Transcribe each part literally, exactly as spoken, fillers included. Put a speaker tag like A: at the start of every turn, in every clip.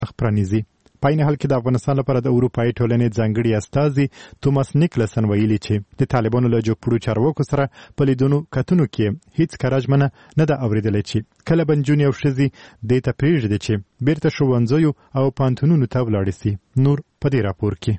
A: پرانیزي. په عین حال کې د افغانستان لپاره د اروپایي ټولنې ځانګړي استازي توماس نیکلسن ویلي چې د طالبانو له جوړپړو چارواکو سره په لیدونو کتنو کې هیڅ کراژمنه نه ده اورېدلې چې کله به نجونې او ښځې دې ته پرېږدي چې بیرته ښوونځیو او پوهنتونونو ته ولاړې سي. نور په دې راپور کې.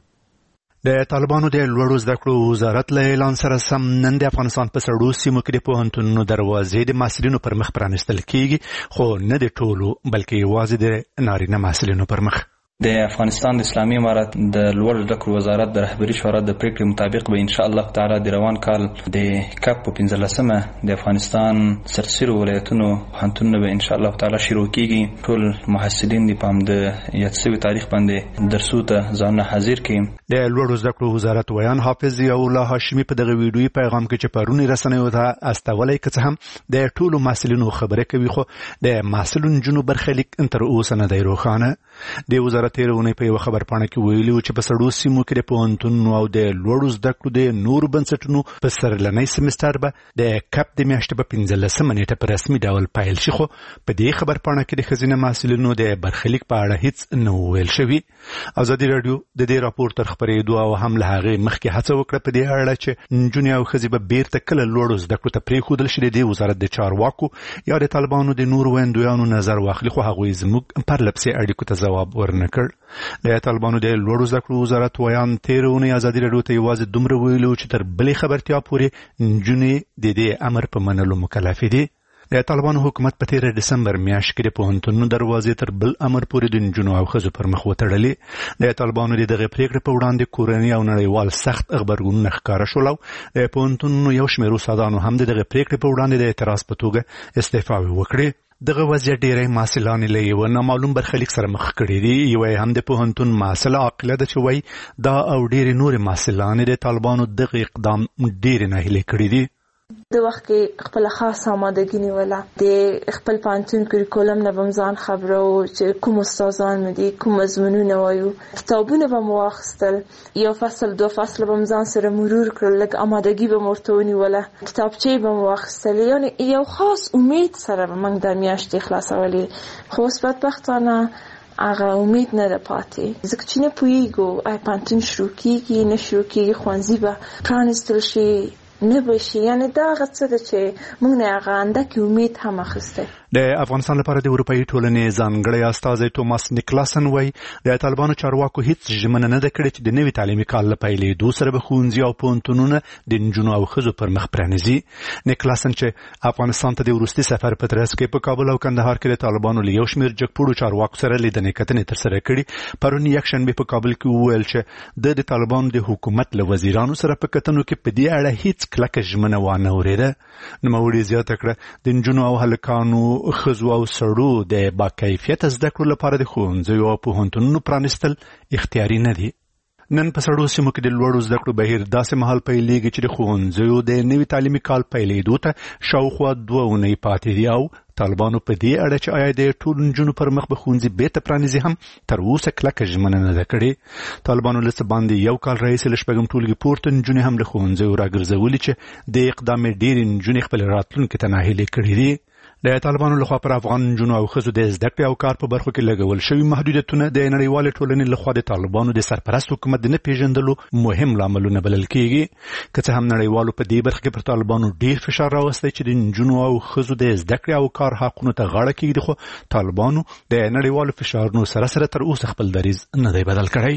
B: د طالبانو د لوړو زده کړو وزارت له اعلان سره سم نن د افغانستان په سړو سیمو کې د پوهنتونونو دروازې د محصلینو پر مخ پرانیستل کیږي، خو نه د ټولو بلکې یوازې د نارینه محصلینو پر مخ.
C: د افغانستان د اسلامي امارت د لوړ زده کړو وزارت د رهبري شورا د پریکړې مطابق به ان شاء الله تعالی د روان کال د کپ په پنځلسمه د افغانستان سرسیرو ولایتونو پوهنتونونه به ان شاء الله تعالی شروع کیږي. ټول محصلین د پام د یاد شوي تاریخ باندې درسو ته ځان حاضر کړي.
B: د لوړ زده کړو وزارت ویان حافظ یاالله هاشمي په دغه ویډیوي پیغام کې چې پرونی رسنیو ته استولای کڅ هم د ټولو محصلینو خبره کوي، خو د محصلونو جنو برخلیک تر اوسه نه دی روښانه. د وزارت تیرونه په یو خبر پاڼه کې ویلي چې په سړو سیمو کې د پوهنتونونو او د لوړو زده کړو د نورو بنسټونو په سرلنی سمستر به د کپ د میاشتې په پنځلسمه نیټه په رسمي ډول پیل شي، خو په دې خبر پاڼه کې د ښځینه محصلینو د برخلیک په اړه هیڅ نه ویل شوي. ازادي راډیو د دې راپور تر خپرېدو او هم له هغې مخکې هڅه وکړه په دې اړه چې نجونې او ښځې به بیرته کله لوړو زده کړو ته پرېښودل شي د دې وزارت د چارواکو یا د طالبانو د نورو ویندویانو نظر واخلي، خو هغوی زموږ پرلپسې اړیکو ته ځواب ورنه کړ. د طالبانو د لوړو زده کړو وزارت ویان تېره اونۍ ازادي راډیو ته یوازې دومره ویلي چې تر بلې خبرتیا پورې نجونې د دې امر په منلو مکلفې دي. د طالبانو حکومت په تېره ډسمبر میاشت کې د پوهنتونونو دروازې تر بل امر پورې د نجونو او ښځو پر مخ وتړلې. د طالبانو د دغې پرېکړې په وړاندې کورني او نړیوال سخت غبرګونونه ښکاره شول او د پوهنتونونو یو شمېر استادانو هم د دغې پرېکړې په وړاندې د اعتراض په توګه استعفاوې وکړې. دغه وضعیت ډېری محصلان له یو نامعلوم برخلیک سره مخ کړي دي. یو هم د پوهنتون محصله عاقله ده چې وایي دا او ډېرې نورې محصلانې د طالبانو دغه اقدام ډېرې ناهیلې کړي دي.
D: د وخت کې خپل خاص آمادګي نیوله، د خپل پوهنتون کریکولم نه به ځان خبرو چې کوم استادان مې دي، کوم مضمونونه وایو، کتابونه به مو واخیستل، یو فصل دو فصل به ځان سره مرور کړل، لږ آمادګي به مو ورته ونیوله، کتابچې به مو واخیستلې، یعنې یو خاص امید سره به موږ د میاشتې خلاصولې. خو اوس بدبختانه هغه امید نه ده پاتې، ځکه چې نه پوهېږو آیا پوهنتون شروع کېږي نه شروع کېږي، ښوونځي به پرانیستل شي نه بشي. یعنی دا هغه څه ده چې موږ نه هغه اندکې امید هم اخیستی.
B: د افغانستان لپاره د اروپایي ټولنې ځانګړی استازی توماس نیکلسن وایي د طالبانو چارواکو هیڅ ژمنه نه ده کړې چې د نوي تعلیمي کال له پیلېدو سره به ښوونځي او پوهنتونونه د نجونو او ښځو پر مخ پرانیزي. نیکلسن چې افغانستان ته د وروستي سفر په ترڅ کې په کابل او کندهار کې د طالبانو له یو شمېر جګپوړو چارواکو سره لیدنې کتنې ترسره کړي، پرون یکشنبې په کابل کې وویل چې د د طالبانو د حکومت له وزیرانو سره په کتنو کې په دې اړه هیڅ کلکه ژمنه وانه اورېده. نوموړي زیاته کړه د نجونو او هلکانو ښځو او سړو د باکیفیته زده کړو لپاره د ښوونځیو او پوهنتونونو پرانیستل اختیاري نه دي. نن په سړو سیمو کې د لوړو زده کړو بهیر داسې مهال پیلېږي چې د ښوونځیو د نوي تعلیمي کال پیلېدو ته شاوخوا دوه اونۍ پاتې دي او طالبانو په دې اړه چې آیا د ټولو نجونو پر مخ به ښوونځي بیرته پرانیزي هم تر اوسه کلکه ژمنه نه ده کړې. طالبانو له څه باندې یو کال راهیسې له شپږم ټولګي پورته نجونې هم له ښوونځیو راګرځولي چې د اقدام ډېرې نجونې خپل راتلونکي ته ناهیلې کړي دي. د طالبانو لخوا پر افغان نجونو او ښځو د زده کړې او کار په برخو کې لګول شوي محدودیتونه د نړیوالې ټولنې لخوا د طالبانو د سرپرست حکومت د نه پیژندلو مهم لاملونه بلل کېږي. که څه هم نړیوالو په دې برخه کې پر طالبانو ډېر فشار راوستی چې د نجونو او ښځو د زده کړې او کار حقونو ته غاړه کېږدي، خو طالبانو د نړیوالو فشارونو سره سره تر اوسه خپل دریځ نه دی بدل کړی.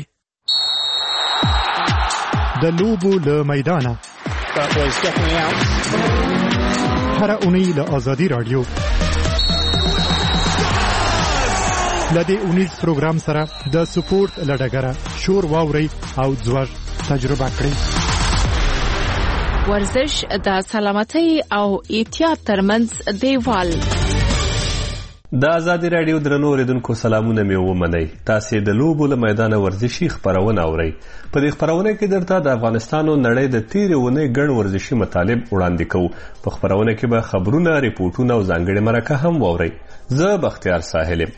A: د لوبو له میدانه هر اونۍ له آزادي راډیو لدې اونیز پروګرام سره د سپورت لډګره شور واوري او ځوږ تجربه کړئ.
E: ورزش د سلامتۍ او احتیاط ترمنځ دیوال.
F: د آزادي راډیو درنو اوریدونکو سلامونه مې ومنئ. تاسې د لوبو له میدانه ورزشي خپرونه اورئ. په دې خپرونه کې درته د افغانستان او نړۍ د تېرې اونۍ ګڼ ورزشي مطالب وړاندې کوو. په خپرونه کې به خبرونه، ریپورټونه او ځانګړې مرکه هم واورئ. زه بختیار ساحل یم.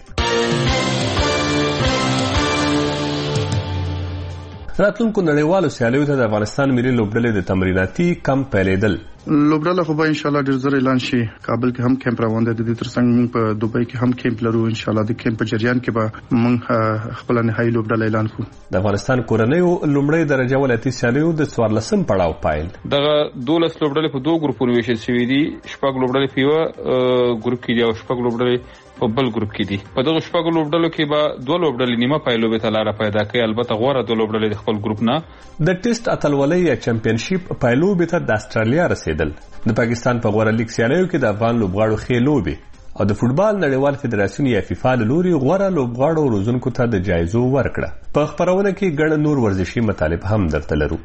F: راتلونکو نړیوالو سیالیو ته د افغانستان ملي لوبډلې د تمریناتي کمپ پیلېدل
G: لوبډله خو به ان شاء الله ډیر زر اعلان شي. کابل کې هم کیمپ روان دی، د دې ترڅنګ موږ په دوبۍ کې هم کیمپ لرو. ان شاء الله د کیمپ په جریان کې به موږ خپل نهایی لوبډله اعلان کوو.
F: د افغانستان کورنیو لومړی درجه ولایتي سیالیو د څوارلسم پړاو پایل.
H: دغه دولس لوبډلې په دوه ګروپونو ویشل شوې دي. شپږ لوبډلې په یو ګروپ کې دي او شپږ لوبډلې په بل ګروپ کې دي. په دغه شپږ لوبډلو کې به دوه لوبډلې نیمه پایلوبې ته لار پیدا کوي. البته غوړه دوه لوبډلې د خپل ګروپ نه
F: د ټیسټ اتلولۍ یا چمپیونشیپ پایلوبې ته د استرالیا رسیدل. د پاکستان په غوړه لیګ سیالیو کې د افغان لوبغاړو ښې لوبې او د فوټبال نړیوال فدراسیون یا فیفا له لوري غوړه لوبغاړو روزونکو ته د جایزو ورکړه. په خبرونه کې ګڼ نور ورزشي مطالب هم درته لرو.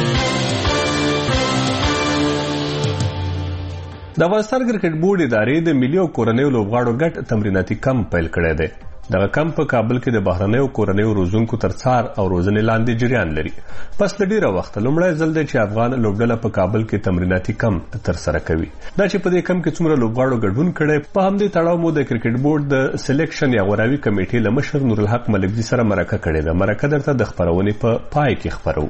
F: د افغانستان کرکټ بورډ ادارې د ملي او کورنیو لوبغاړو ګډ تمریناتي کمپ پیل کړی دی. دغه کمپ په کابل کې د بهرنیو کورنیو روزونکو تر څار او روزنې لاندې جریان لري. پس له ډیره وخت لومړی ځل دی چې افغان لوبډله په کابل کې تمریناتي کمپ ترسره کوي. دا چې په دې کمپ کې څومره لوبغاړو ګډون کړی، په همدې تړاو مو د کرکټ بورډ د سلیکشن یا غوراوي کمیټې له مشر نورالحق ملکزي سره مرکه کړې ده. مرکه درته د خبرونې په پای کې خبرو.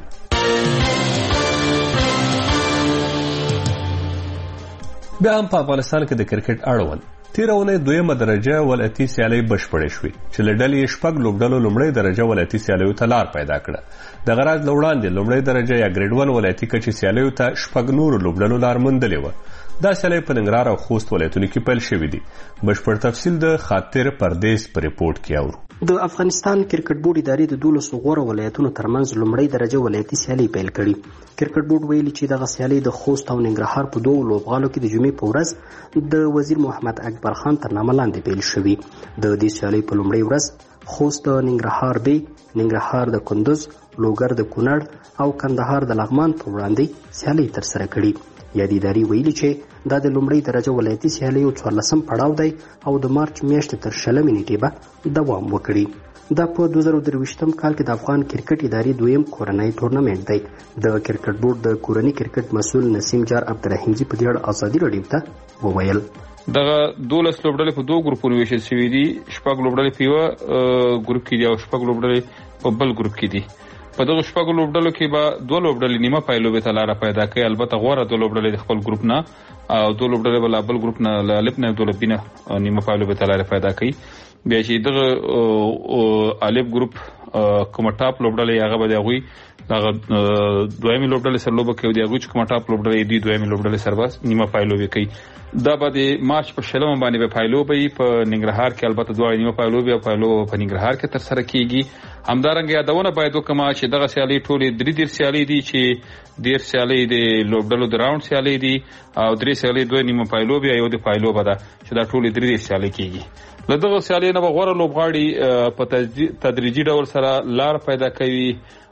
F: بیا هم په افغانستان کې د کرکټ اړوند تیره اونۍ دویمه درجه ولایتي سیالۍ بشپړې شوې چې له ډلې شپږ لوبډلو لومړۍ درجه ولایتي سیالیو ته لار پیدا کړه. د غراج له وړاندې لومړۍ درجه یا ګریډ ون ولایتي کچې سیالیو ته شپږ نورو لوبډلو لار موندلې وه. دا سیالۍ په ننګرهار او خوست ولایتونو کې پیل شوې دي. بشپړ تفصیل د خاطر پردیس په ریپورټ کې اورو.
I: د افغانستان کرکټ بورډ ادارې د دولسو غوره ولایتونو ترمنځ لومړۍ درجه ولایتي سیالۍ پیل کړي. کرکټ بورډ ویلي چې دغه سیالۍ د خوست او ننګرهار په دوو لوبغالو کې د جمعې په ورځ د وزیر محمد اکبر خان تر نامه لاندې پیل شوې. د دې سیالۍ په لومړۍ ورځ خوست د ننګرهار بي، ننګرهار د کندوز، لوګر د کونړ او کندهار د لغمان په وړاندې سیالۍ ترسره کړي. یادې ادارې ویلي چې دا د لومړۍ درجه ولایتي سیالیو څوارلسم پړاو دی او د مارچ میاشتې تر شلمې نیټې به دوام وکړي. دا په دوه زره درویشتم کال کې د افغان کرکټ ادارې دویم کورنۍ تورنمنټ دی. د کرکټ بورډ د کورنۍ کرکټ مسؤل نسیم جار عبدالرحیمزي په دې اړه ازادي راډیو ته وویل.
H: دغه دولس لوبډلې په دوه ګروپونو ویشل شوې دي. شپږ لوبډلې په یو ګروپ کې دي او شپږ لوبډلې په بل ګروپ کې دي. په دغه شپږ لوبډلو کې به دوه لوبډلې نیمه پایلوبې ته لار پیدا کوي. البته غوړه دوه لوبډلې د خپل ګروپ نه او دوه لوبډلې بل بل ګروپ نه له الف نه دوه لبینه نیمه پایلوبې ته لار پیدا کوي. بیا چې دغه الف ګروپ کومه ټاپ لوبډلې هغه به د هغوی دغه دویمې لوبډلې سره لوبه کوي. د هغوی چې کومه ټاپ لوبډلې دي دویمې لوبډلې سره بس نیمه پایلوبې کوي. دا به د مارچ په شلمه باندې به پایلوبې په ننګرهار کې البته دواړه نیمه پایلوبې او پایلوبه په ننګرهار کې ترسره کیږي. همدارنګه یادونه باید وکړم چې دغه سیالۍ ټولې درې دېرش سیالۍ دي چې دېرش سیالۍ د لوبډلو د راوند سیالۍ دي او درې سیالۍ دوه نیمه پایلوبې او یو د پایلوبه ده چې دا ټولې درې دېرش سیالۍ کیږي. له دغه سیالۍ نه به غوره لوبغاړي په تدریجي ډول سره لار پیدا کوي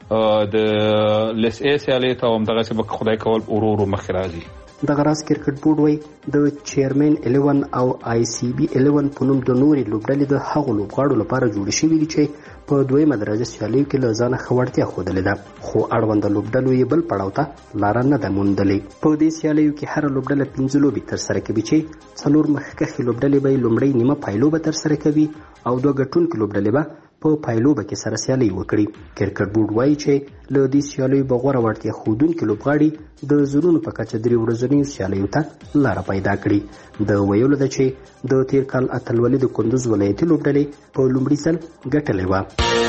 H: د لیس ای سیالۍ ته او همدغسې به خدای کول ورو ورو مخکې راځي.
I: دغه راز کرکټ بورډ وایي د چیرمن الیون او آی سی بي الیون په نوم د نورې لوبډلې د هغو لوبغاړو لپاره جوړې شوې دي چې په دویمه درجه سیالیو کې له ځانه ښه وړتیا ښودلې ده، خو اړونده لوبډلو یې بل پړاو ته لاره نه ده موندلې. په دې سیالیو کې هره لوبډله پنځه لوبې ترسره کوي چې څلور مخکښې لوبډلې به یې لومړۍ نیمه پایلوبه ترسره کوي او دوه ګټونکې لوبډلې به په پایلوبه کې سره سیالۍ وکړي. کرکټ بورډ وایي چې له دې سیالیو به غوره وړتیا ښودونکي لوبغاړي د زرونو په کچه درې ورځنیو سیالیو ته لاره پیدا کړي. د ویلو ده چې د تیر کال اتلولي د کندوز ولایتي لوبډلې په لومړي ځل ګټلې وه.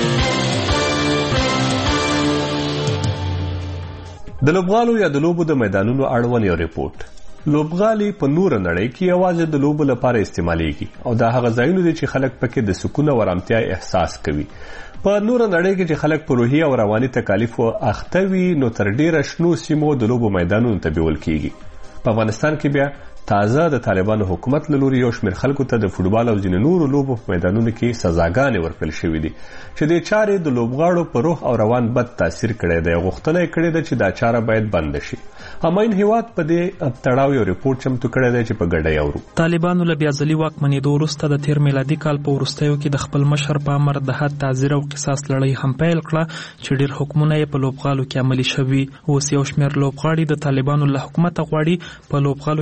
F: د لوبغالو یا د لوبو د میدانونو اړوند یو ریپورټ. لوبغالي په نور نړۍ کې یوازې د لوبو لپاره استعمالېږي او دا هغه ځایونه دي چې خلک پکې د سکون او آرامتیا احساس کوي. په نور نړۍ کې چې خلک په روحي او رواني تکالیفو اخته وي نو تر ډیره شنو سیمو د لوبو میدانونو ته بیول کیږي. په افغانستان کې بیا تازه د طالبانو حکومت له لوري یو شمېر خلکو ته د فوټبال او ځینې نورو لوبو په میدانونو کې سزاګانې ورکړل شوې دي چې دې چارې د لوبغاړو په روح او روان بد تاثیر کړی دی. غوښتنه یې کړې ده چې دا چاره باید بنده شي. هماین هیواد په دې تړاو یو ریپورټ چمتو کړی دی چې په ګډه یې اورو.
J: طالبانو له بیا ځلي واکمنېدو وروسته د تیر میلادي کال په وروستیو کې د خپل مشر په امر د حد تعزیر او قصاص لړۍ هم پیل کړه چې ډېر حکمونه یې په لوبغالو کې عملي شوي. اوس یو شمېر لوبغاړي د طالبانو له حکومته غواړي په لوبغالو کې د خلکو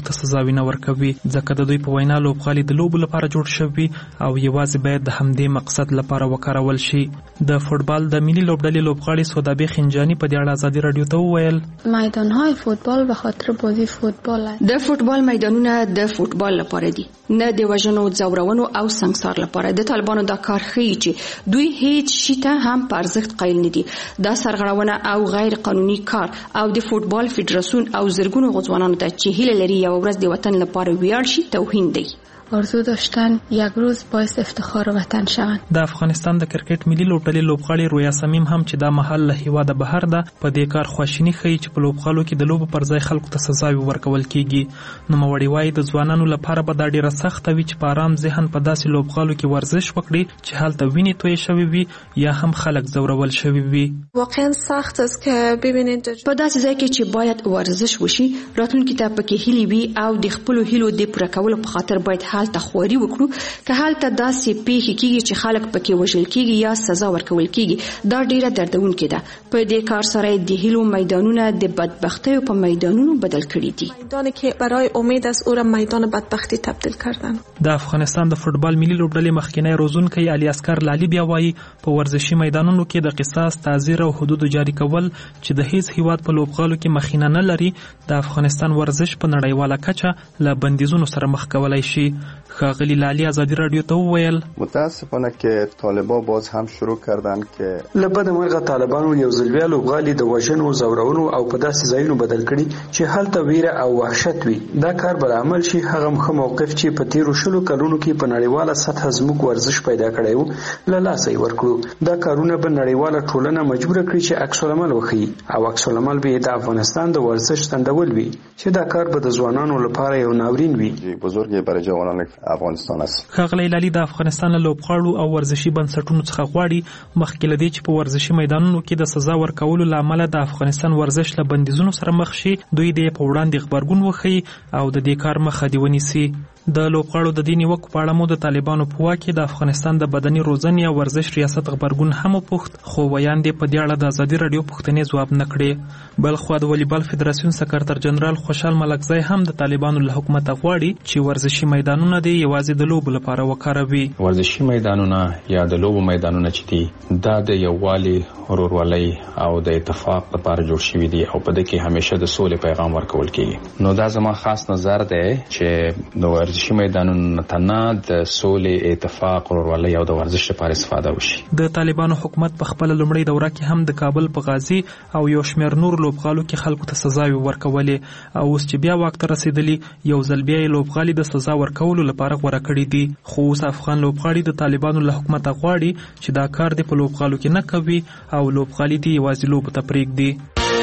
J: خلکو ته سزاوي نه ورکوي ځکه د دوی په وینا لوبغالي د لوبو لپاره جوړ شوي او یوازې باید د همدې مقصد لپاره وکارول شي. د فوتبال د ملي لوبډلې لوبغاړي سودابي خنجانی په دې اړه ازادي رادیو ته وویل
K: میدان‌های فوتبال به خاطر بازی فوتبال است. د فوتبال میدانونه د فوتبال لپاره دي نه د وژنو ځورونو او سنگسار لپاره. د طالبانو دا کار ښیي چې دوی هیڅ شي ته هم په ارزښت قایل نه دي. دا سرغړونه او غیر قانوني کار او د فوتبال فدراسیون او زرګونو غوځوانانو ته چې هیله لري یو ورځ د وطن لپاره ویاړ شي توهین دی. آرزو داشتن یک روز باعث افتخار وطن شوند.
J: د افغانستان د کرکټ ملي لوبډلې لوبغاړي رویا سمیم هم چې دا مهال له هیواده بهر ده په دې کار خواشیني ښیي چې په لوبغالو کې د لوبو پر ځای خلکو ته سزاوي ورکول کیږي. نوموړی وایي د ځوانانو لپاره به دا ډیره سخته وي چې په آرام ذهن په داسې لوبغالو کې ورزش وکړي چې هلته وینې تویې شوي وي یا هم خلک ځورول شوي وي.
K: واقعا سخت است که ببینید په داسې ځای کې چې باید ورزش وشي راتلونکي ته پکې هیلې وي او د خپلو هیلو د پوره کولو په خاطر باید حالته خواري وکړو که حالته داسې پیښې کیږي چې خلک پکې وژل کیږي یا سزا ورکول کیږي دا ډیره دردونکې ده. په دې کار سره د هیلو میدانونه د بدبختیو په میدانونو بدل کړي دي.
L: میدانی که برای امید است او را میدان بدبختی تبدیل کردن.
J: د افغانستان د فوتبال ملي لوبډلې مخکینی روزونکی علي اسکر لالي بیا وایي په ورزشي میدانونو کې د قصاص تعزیر او حدود جاری کول چې د هیڅ هیواد په لوبغالو کې مخینه نه لري د افغانستان ورزش په نړیواله کچه له بندیزونو سره مخ کولای شي. ښاغلي لالي ازادي رادیو ته وویل
M: متاسفانه که طالبان باز هم شروع کردن که
N: له بده مرغه طالبانو یو ځل بیا لوبغالي د وژنو زورونو او په داسې ځایونو بدل کړي چې هلته ویره او وحشت وي. دا کار بل عمل شي هغه مخه موقف چې په تیرو شلو کلونو کې په نړیواله سطح زموږ ورزش پیدا کړی وو له لاسه یې ورکړو. دا کارونه به نړیواله ټولنه مجبور کړي چې عکس العمل وښيي او عکس العمل به د افغانستان د ورزش ځنډول وي چې دا کار به د ځوانانو لپاره یو ناورین وي.
M: بزرګي برای جوانان افغانستان است.
J: ښاغلی لالي د افغانستان له لوبغاړو او ورزشي بنسټونو څخه غواړي مخکې له دې چې په ورزشي میدانونو کې د سزا ورکولو له امله د افغانستان ورزش له بندیزونو سره مخ شي دوی د په وړاندې غبرګون وښيي او د دې کار مخه دې ونیسي. د لوبغاړو د دې نیوکو په اړه مو د طالبانو په واک کې د افغانستان د بدني روزنې او ورزش ریاست غبرګون هم وپوښت خو ویان دې په دې اړه د ازادي راډیو پوښتنې ځواب نه کړې. بلخوا د والیبال فدراسیون سکرتر جنرال خوشحال ملکزی هم د طالبانو له حکومت غواړي چې ورزشي میدانونه دې یوازې د لوبو لپاره وکاروي.
O: ورزشي میدانونه یا د لوبو میدانونه چې دي دا د یووالي ورورولۍ او د اتفاق لپاره جوړ شوي دي او په دې کې همیشه د سولې پیغام ورکول کیږي. نو دا زما خاص نظر دی چې د ورزشي میدانونو نه د سولې اتفاق ورورولۍ او د ورزش لپاره استفاده وشي.
J: د طالبانو حکومت په خپل لومړی دوره کې هم د کابل په غازی او یو شمېر نور لوبغالو کې خلکو ته سزاوي ورکولې او اوس چې بیا واک ته رسیدلی یو ځل بیا لوبغالي د سزا ورکولو لپاره غوړه کړي دي. خو اوس افغان لوبغاړي د طالبانو له حکومت غواړي چې دا کار دی په لوبغالو کې نه کوي او لوبغالي دی یوازې لوبو ته پرېږدي.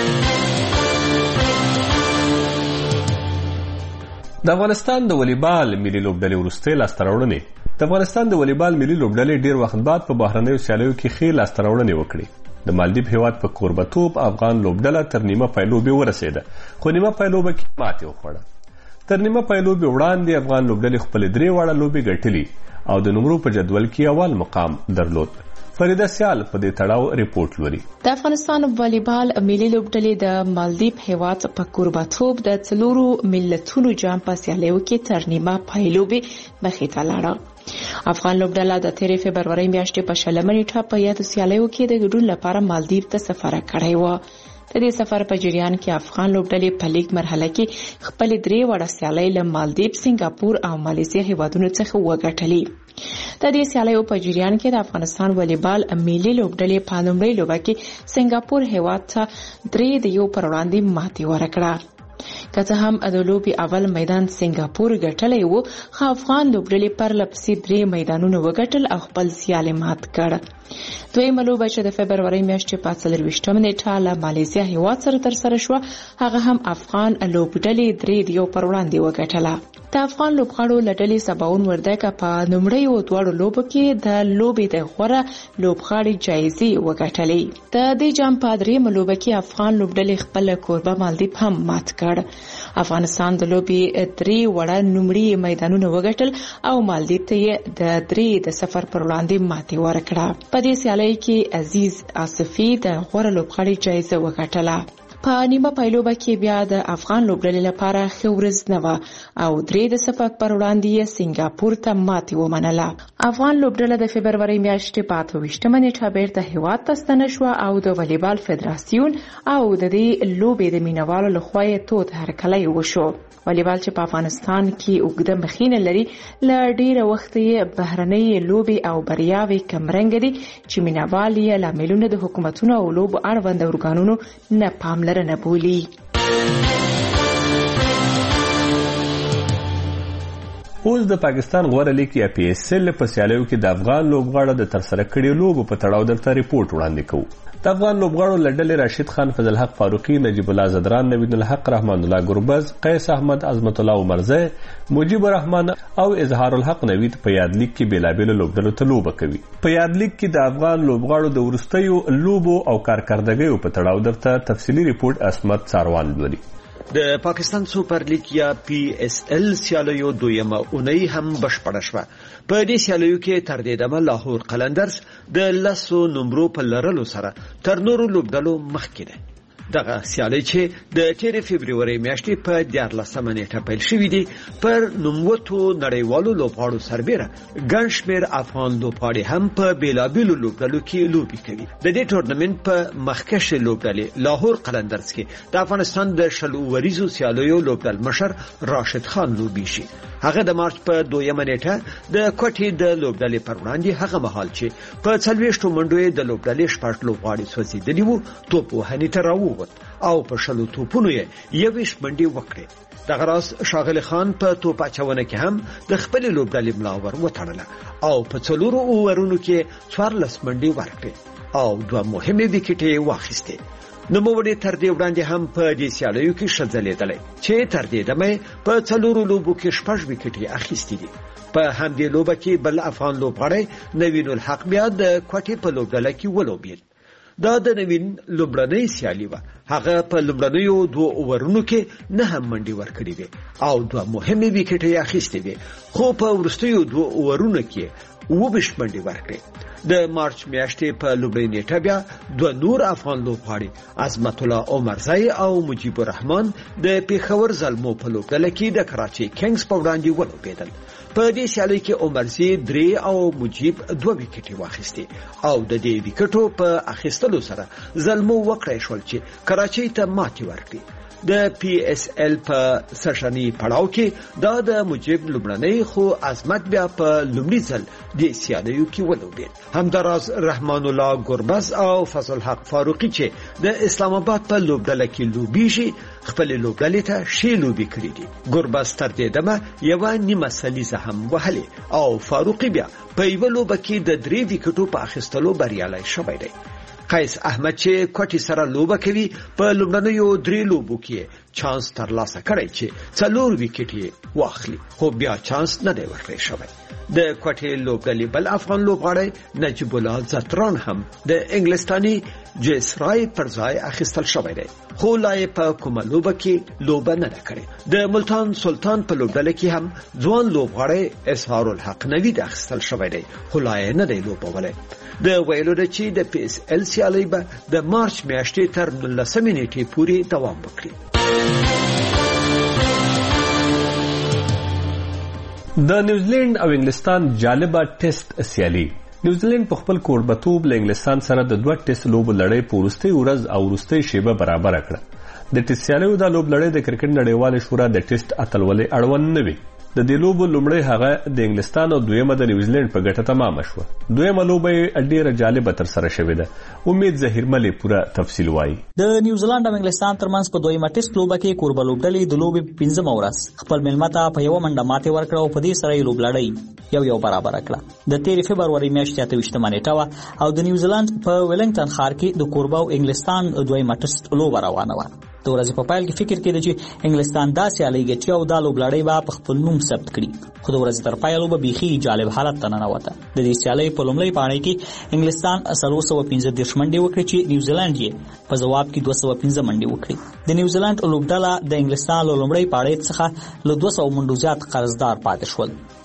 F: د افغانستان د والیبال ملي لوبډلې وروستۍ لاسته راوړنې د افغانستان د والیبال ملي لوبډلې ډیر وخت بعد په بهرنیو سیالیو کې ښې لاسته راوړنې وکړې. د مالدیپ هیواد په کوربتوب افغان لوبډله تر نیمه پایلوبې ورسېده خو نیمه پایلوبه کې ماتې وخوړه. تر نیمه پایلوبې وړاندې افغان لوبډلې خپلې درې واړه لوبې ګټلې او د نمرو په جدول کې اول مقام درلود. فریده سیال په دې تړاو ریپورت لري.
E: د افغانستان والیبال ملي لوبډلې د مالدیپ هیواد په کوربتوب د څلورو ملتونو جام په سیالیو کې تر نیمه پایلوبې مخې ته لاړه. افغان لوبډله د تیرې فبرورۍ میاشتې په شلمه نیټه په یادو سیالیو کې د ګډون لپاره مالدیپ ته سفر کړی و. د دې سفر په جریان کې افغان لوبډلې په لیګ مرحله کې خپل درې وړه سیالۍ له مالدیپ، سنگاپور او مالیزیا هیوادونو څخه وګټلې. د دې سیالیو په جریان کې د افغانستان والیبال ملي لوبډلې په لومړۍ لوبه کې سنگاپور هیواد ته درې د یو پر وړاندې ماتې ورکړه. که څه هم د لوبې اول میدان سنگاپور ګټلی و خو افغان لوبډلې پرله پسې درې میدانونه وګټل او خپل سیالي مات کړ. دویمه لوبه چې د فبرورۍ میاشتې په څلرویشتمه نیټه له مالیزیا هیواد سره ترسره شوه هغه هم افغان لوبډلې درې د یو پر وړاندې وګټله. د افغان لوبغاړو له ډلې سباون وردګ په لومړیو دواړو لوبو کې د لوبې د غوره لوبغاړي جایزې وګټلې. د دې جام په درېیمه لوبه کې افغان لوبډلې خپل کوربه مالدیپ هم مات کړ. افغانستان د لوبې درې وړه نومړي میدانونه وګټل او مالدیپ ته یې د درې د صفر پر وړاندې ماتې ورکړه. په دې سیالۍ کې عزیز آصفي د غوره لوبغاړي جایزه وګټله. په نیمه پایلوبه کې بیا د افغان لوبډلې لپاره ښه ورځ نه وه او درې د صفر پر وړاندې یې سنگاپور ته ماتې ومنله. افغان لوبډله د فبرورۍ میاشتې په اته ویشتمه نیټه بیرته هیواد ته ستنه شوه او د والیبال فدراسیون او د دې لوبې د مینوالو لخوا یې تود هرکلی وشو. والیبال چې په افغانستان کې اوږده مخینه لري، له ډیره وخته یې بهرنۍ لوبې او بریاوې کمرنګ دي چې مینوال یې لاملونه د حکومتونو او لوبو اړوند ارګانونو نه پاملرنه بولي.
F: اوس د پاکستان غوره لیګ یا پی ایس ایل په سیالیو کې د افغان لوبغاړو د ترسره کړي لوبو په تړاو درته ریپورت وړاندې کوو. د افغان لوبغاړو له ډلې راشد خان، فضل حق فاروقي، نجیب الله زدران، نوید الحق، رحمان الله ګربز، قیس احمد، عظمت الله عمرزی، مجیب الرحمن او اظهار الحق نوید په یاد لیګ کې بیلابېلو لوبډلو ته لوبه کوي. په یاد لیګ کې د افغان لوبغاړو د وروستیو لوبو او کارکردګیو په تړاو درته تفصیلي ریپورت اسمت ساروان لري.
P: د پاکستان سوپر لیګ یا پی ایس ایل سیالیو دویمه اونۍ هم بشپړه شوه. په دې سیالیو کې تر دې دمه لاهور قلندرز د لسو نمرو په لرلو سره تر نورو لوبډلو مخکې ده. دغه سیالي چې د تیرې فبرورۍ میاشتې په دیارلسمه نیټه پیل شوې دي پر نوموتو نړیوالو لوبغاړو سربیره ګڼ شمېر افغان لوبغاړي هم په بیلابیلو لوبډلو کې لوبې کوي. د دې ټورنمنټ په مخکښې لوبډلې لاهور قلندرز کې د افغانستان د شل اوریزو سیالیو لوبډل مشر راشد خان لوبیږي. هغه د مارچ په دویمه نیټه د کوټې د لوبډلې پر وړاندې هغه مهال چې په څلوېښتو منډو یې د لوبډلې شپږ لوبغاړي سوځېدلي وو توپ وهنې ته راووت او په شلو توپونو یې یویشت منډې وکړې. دغه راز ښاغلی خان په توپ اچونه کې هم د خپلې لوبډلې ملا ور وتړله او په څلورو اوورونو کې څوارلس منډې ورکړې او دوه مهمې ویکټې یې واخیستې. نوموړی تر دې وړاندې هم په دې سیالیو کې ښه ځلېدلی چې تر دې دمه په څلورو لوبو کې شپږ ویکټې اخیستې دي. په همدې لوبه کې بل افغان لوبغاړی نوین الحق بیا د کوټې په لوبډله کې ولوبېد. دا د نوین لومړنۍ سیالي وه. هغه په لومړنیو دوه اوورونو کې نه هم منډې ورکړې وې او دوه مهمې ویکټې یې اخیستې وې، خو په وروستیو دوه اوورونو کې اوویشت منډې ورکړې. د مارچ میاشتې په لومړۍ نیټه بیا دوه نور افغان لوبغاړي عظمت الله عمرزی او مجیب الرحمن د پیښور زلمو په لوبډله کې د کراچۍ کینګز په وړاندې ولوبېدل. په دې سیالۍ کې عمرزی درې او مجیب دوه ویکټې واخیستې او د دې ویکټو په اخیستلو سره زلمو وکړای شول چې کراچۍ ته ماتې ورکړي. د پی ایس ایل په سشنی پړاو کې دا د مجیب لومړنۍ خو عظمت بیا په لومړي ځل د سیالیو کې ولوبېد. همداراز رحمان الله ګربز او فضل حق فاروقي چې د اسلام آباد په لوبډله کې لوبیږي خپل لوبډلې ته شی لوبي کړې دي. ګربز تر دې دمه یو نیمه سلیزه هم وهلې او فاروقي بیا په یو لوبه کې د درې ویکټو په اخیستلو بریالی شوی دی. قیس احمد چې کوټي سره لوبه کوي په لومړنیو درې لوبو کې چانس ترلاسه کړی چې څلور ویکټې واخلي، خو بیا چانس نه دی ورکړی شوی. د کوټي لوبډلې بل افغان لوبغاړی نجیب الله زدران هم د انګلستاني جیسرای پر ځای اخیستل شوی دی، خو لا یې په کومه لوبه کې لوبه نه ده کړې. د ملتان سلطان په لوبډله کې هم ځوان لوبغاړی اظهار الحق نوید اخیستل شوی دی، خو لا یې نه دی لوبولی. د ویلو ده چې د پی ایس ایل سیالۍ به د مارچ میاشتې تر نولسمې نیټې پورې دوام وکړي.
F: د نیوزیلند او انګلستان جالبه ټیسټ سیالي. نیوزیلند په خپل کوربتوب له انګلستان سره د دوه ټیسټ لوبو لړۍ په وروستۍ ورځ او وروستۍ شیبه برابر کړه. د ټیسټ سیالیو د لوب لړۍ د کرکټ نړیوالې شورا د ټیسټ اتلولۍ اړوند نه وي. د دې لوبو لومړی هغه د انګلستان او دویمه د نیوزیلند په ګټه تمامه شوه. دویمه لوبه ډیره جالبه تر سره شوې ده. امید ظهیرمل پوره تفصیل وایي.
Q: د نیوزیلند او انګلستان ترمنځ په دویمه ټیسټ لوبه کې کوربه لوبډلې د لوبې پنځمه ورځ خپل مېلمه ته په یوه منډه ماتې ورکړه او په دې سره یې لوب لړۍ یو یو برابر کړه. د تیرې فبرورۍ میاشتې اته ویشتمه نیټه وه او د نیوزیلند په ویلنګټن ښار کې د کوربه او انګلستان دویمه ټیسټ لوبه روانه وه. د ورځې په پیل کې فکر کېده چې انګلستان دا سیالۍ ګټي او دا لوبلړۍ به په خپل نوم ثبت کړي، خو د ورځې تر پایه لوبه بیخي جالب حالت ته ننوته. د دې سیالۍ په لومړۍ پاڼۍ کې انګلستان څلور سوه پنځه دېرش منډې وکړې چې نیوزیلند یې په ځواب کې دوه سوه پنځه منډې وکړې. د نیوزیلند لوبډله د انګلستان له لومړۍ پاڼۍ څخه له دوه سوه منډو زیات قرضدار پاتې شول.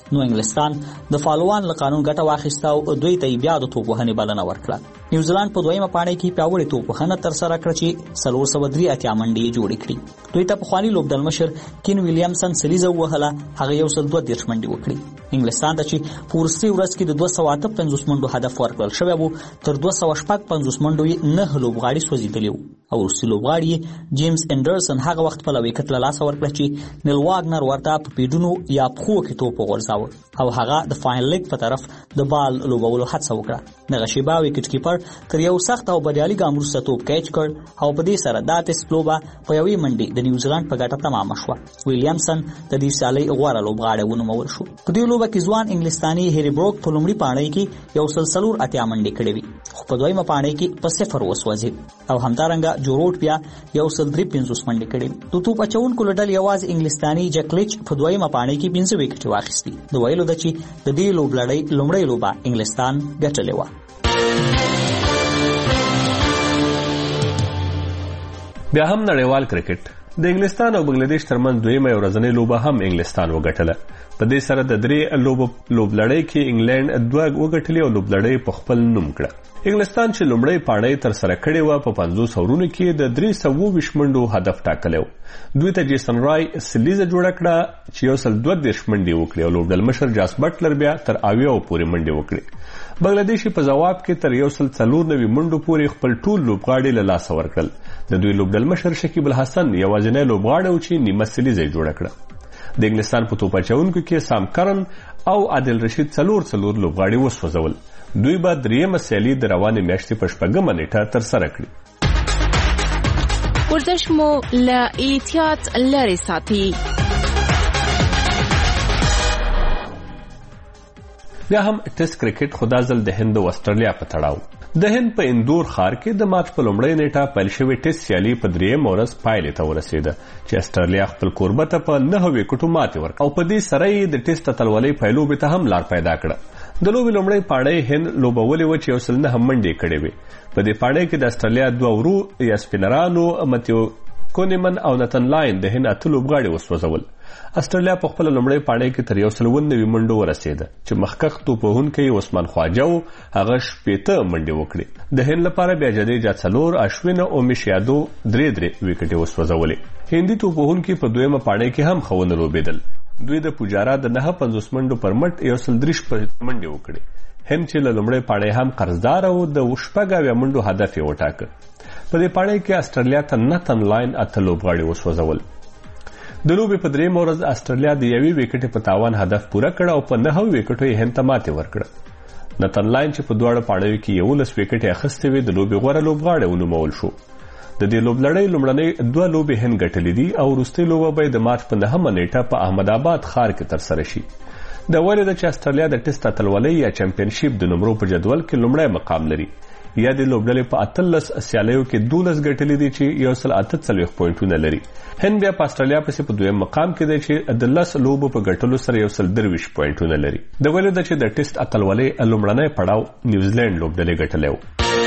Q: نو انګلستان د فالوان له قانون ګټه واخیسته او دوی ته بیا د توپ وهنې بلنه ورکړه. نیوزیلند په دویمه پاڼۍ کې پیاوړې توپ وهنه ترسره کړه چې څلور سوه درې اتیا منډې جوړې کړې. دوی ته پخواني لوبډل مشر کین ویلیامسن سلیزه ووهله، هغه یو سل دوه دېرش منډې وکړې. انګلستان ته چې په وروستۍ ورځ کې د دوه سوه اته پنځوس منډو هدف ورکړل شوی و، تر دوه سوه شپږ پنځوس منډو یې نهه لوبغاړي سوځېدلي وو او وروستي لوبغاړي جیمز انډرسن هغه وخت په وکټ له لاسه ورکړه چې نیل واګنر ورته په پیډونو یا پښو کې توپ وغورځاوه او هغه د فاینل لیګ په طرف د بال لوبولو هڅه وکړه. دغه شیبه وکټ کیپر تر یو سخت او بریالي ګام وروسته توپ کیچ کړ او په دې سره دا ټیسټ لوبه په یوې منډې د نیوزیلند په ګټه تمامه شوه. ویلیامسن د دې سیالۍ غوره لوبغاړی ونومول شو. په دې لوبه کې ځوان انګلستاني هری بروک په لومړي پاڼۍ کې یو سل څلور اتیا منډې کړې وې، خو په دویمه پاڼۍ کې په صفر وسوځېد او همدارنګه جوروټ بیا یو سل درې پنځوس منډې کړې. د توپ اچونکو له ډلې یوازې انګلستاني جکلیچ په دویمه پاڼۍ کې پنځه وکټې واخیستې. د ویلو ده چې د دې لوبلړۍ لومړۍ لوبه انګلستان ګټلې وه.
F: بیا هم نړیوال کرکټ د انګلستان او بنگلاديش ترمنځ دویمه ورځنۍ لوبه هم انګلستان وګټله. په دې سره د درې لوب لوبلړۍ کې انګلند دوه وګټلې او لوبلړۍ په خپل نوم کړه. انګلستان چې لومړی پاڼۍ تر سره کړې وه په پنځوس اورونو کې د درې سوه اووه ویشت منډو هدف ټاکلی و. دوی ته جیسن رای سلیزه جوړه کړه چې یو سل دوه دېرش منډې وکړي او لوبډل مشر جاس بټلر بیا تر اویاو پورې منډې وکړي. بنگلادیش په جواب کې تر یو سل څلور نوي منډو پورې خپل ټول لوبغاړي له لاسه ورکړل. د دوی لوبډل مشر شکیب الحسن یوازینی لوبغاړی و چې نیمه سلیزه جوړه کړه. د انګلستان په توپ اچونکو کې سام کرن او عادل رشید څلور څلور لوبغاړي وسوځول. دوی به دریمه سیالي د روانې میاشتې په شپږمه نیټه ترسره کړي.
R: ورزش مو له احتیاط لرې ساتي.
F: بیا هم ټیسټ کرکټ خو دا ځل د هند او استرالیا په تړاو. د هند په اندور ښار کې د مارچ په لومړۍ نیټه پیل شوې ټیسټ سیالي په درېیمه ورځ پایلې ته ورسېده چې استرالیا خپل کوربه ته په نهه وکټو ماتې ورکړه او په دې سره یې د ټیسټ اتلولۍ پیلوبې ته هم لار پیدا کړه. د لوبې لومړۍ پاڼۍ هند لوبولې وه چې یو سل نهه منډې کړې وې. په دې پاڼۍ کې د استرالیا دوه ورو یا سپینرانو متیو کونیمن او نتن لاین د هند اته لوبغاړي وسوځول. استرالیا په خپل لومړۍ پاڼۍ کې تر یو سل اووه نوي منډو ورسېده چې مخکښ توپوهونکی عثمان خواجه و، هغه شپېته منډې وکړې. د هند لپاره بیا جدیجا څلور، اشوین او اومیش یادو درې درې وکټې وسوځولې. هندي توپوهونکي په دویمه پاڼۍ کې هم ښه ونه لوبېدل. دوی د پوجارا د نهه پنځوس منډو پر مټ یو سل درې منډې وکړې. هند چې له لومړۍ پاڼۍ هم قرضدار و د شپږ اویا منډو هدف یې وټاکه. په دې پاڼۍ کې استرالیا ته نتن لاین اته لوبغاړي وسوځول. د لوبې په درېیمه ورځ استرالیا د یوې وکټې په تاوان هدف پوره کړ او په نهه وکټو یې هند ته ماتې ورکړه. نتن لاین چې په دواړو پاڼیو کې یولس وکټې اخیستې وې د لوبې غوره لوبغاړی ونومول شو. د دې لوبلړۍ لومړنۍ دوه لوبې هند ګټلې دي او وروستۍ لوبه به د مارچ په نهمه نیټه په احمد آباد ښار کې ترسره شي. د ولې ده چې استرالیا د ټیسټ اتلولۍ یا چمپینشیپ د نمرو په جدول کې لومړی مقام لري. یا د لوبډلې په اتلس سیالیو کې دولس ګټلې دي چې یو سل اته څلوېښت پوینټونه لري. هند بیا په استرالیا پسې په دویم مقام کې دی چې د لس لوبو په ګټلو سره یو سل درویشت پوینټونه لري. د ولې ده چې د ټیسټ اتلولۍ لومړنی پړاو نیوزیلینډ لوبډلې ګټلی و.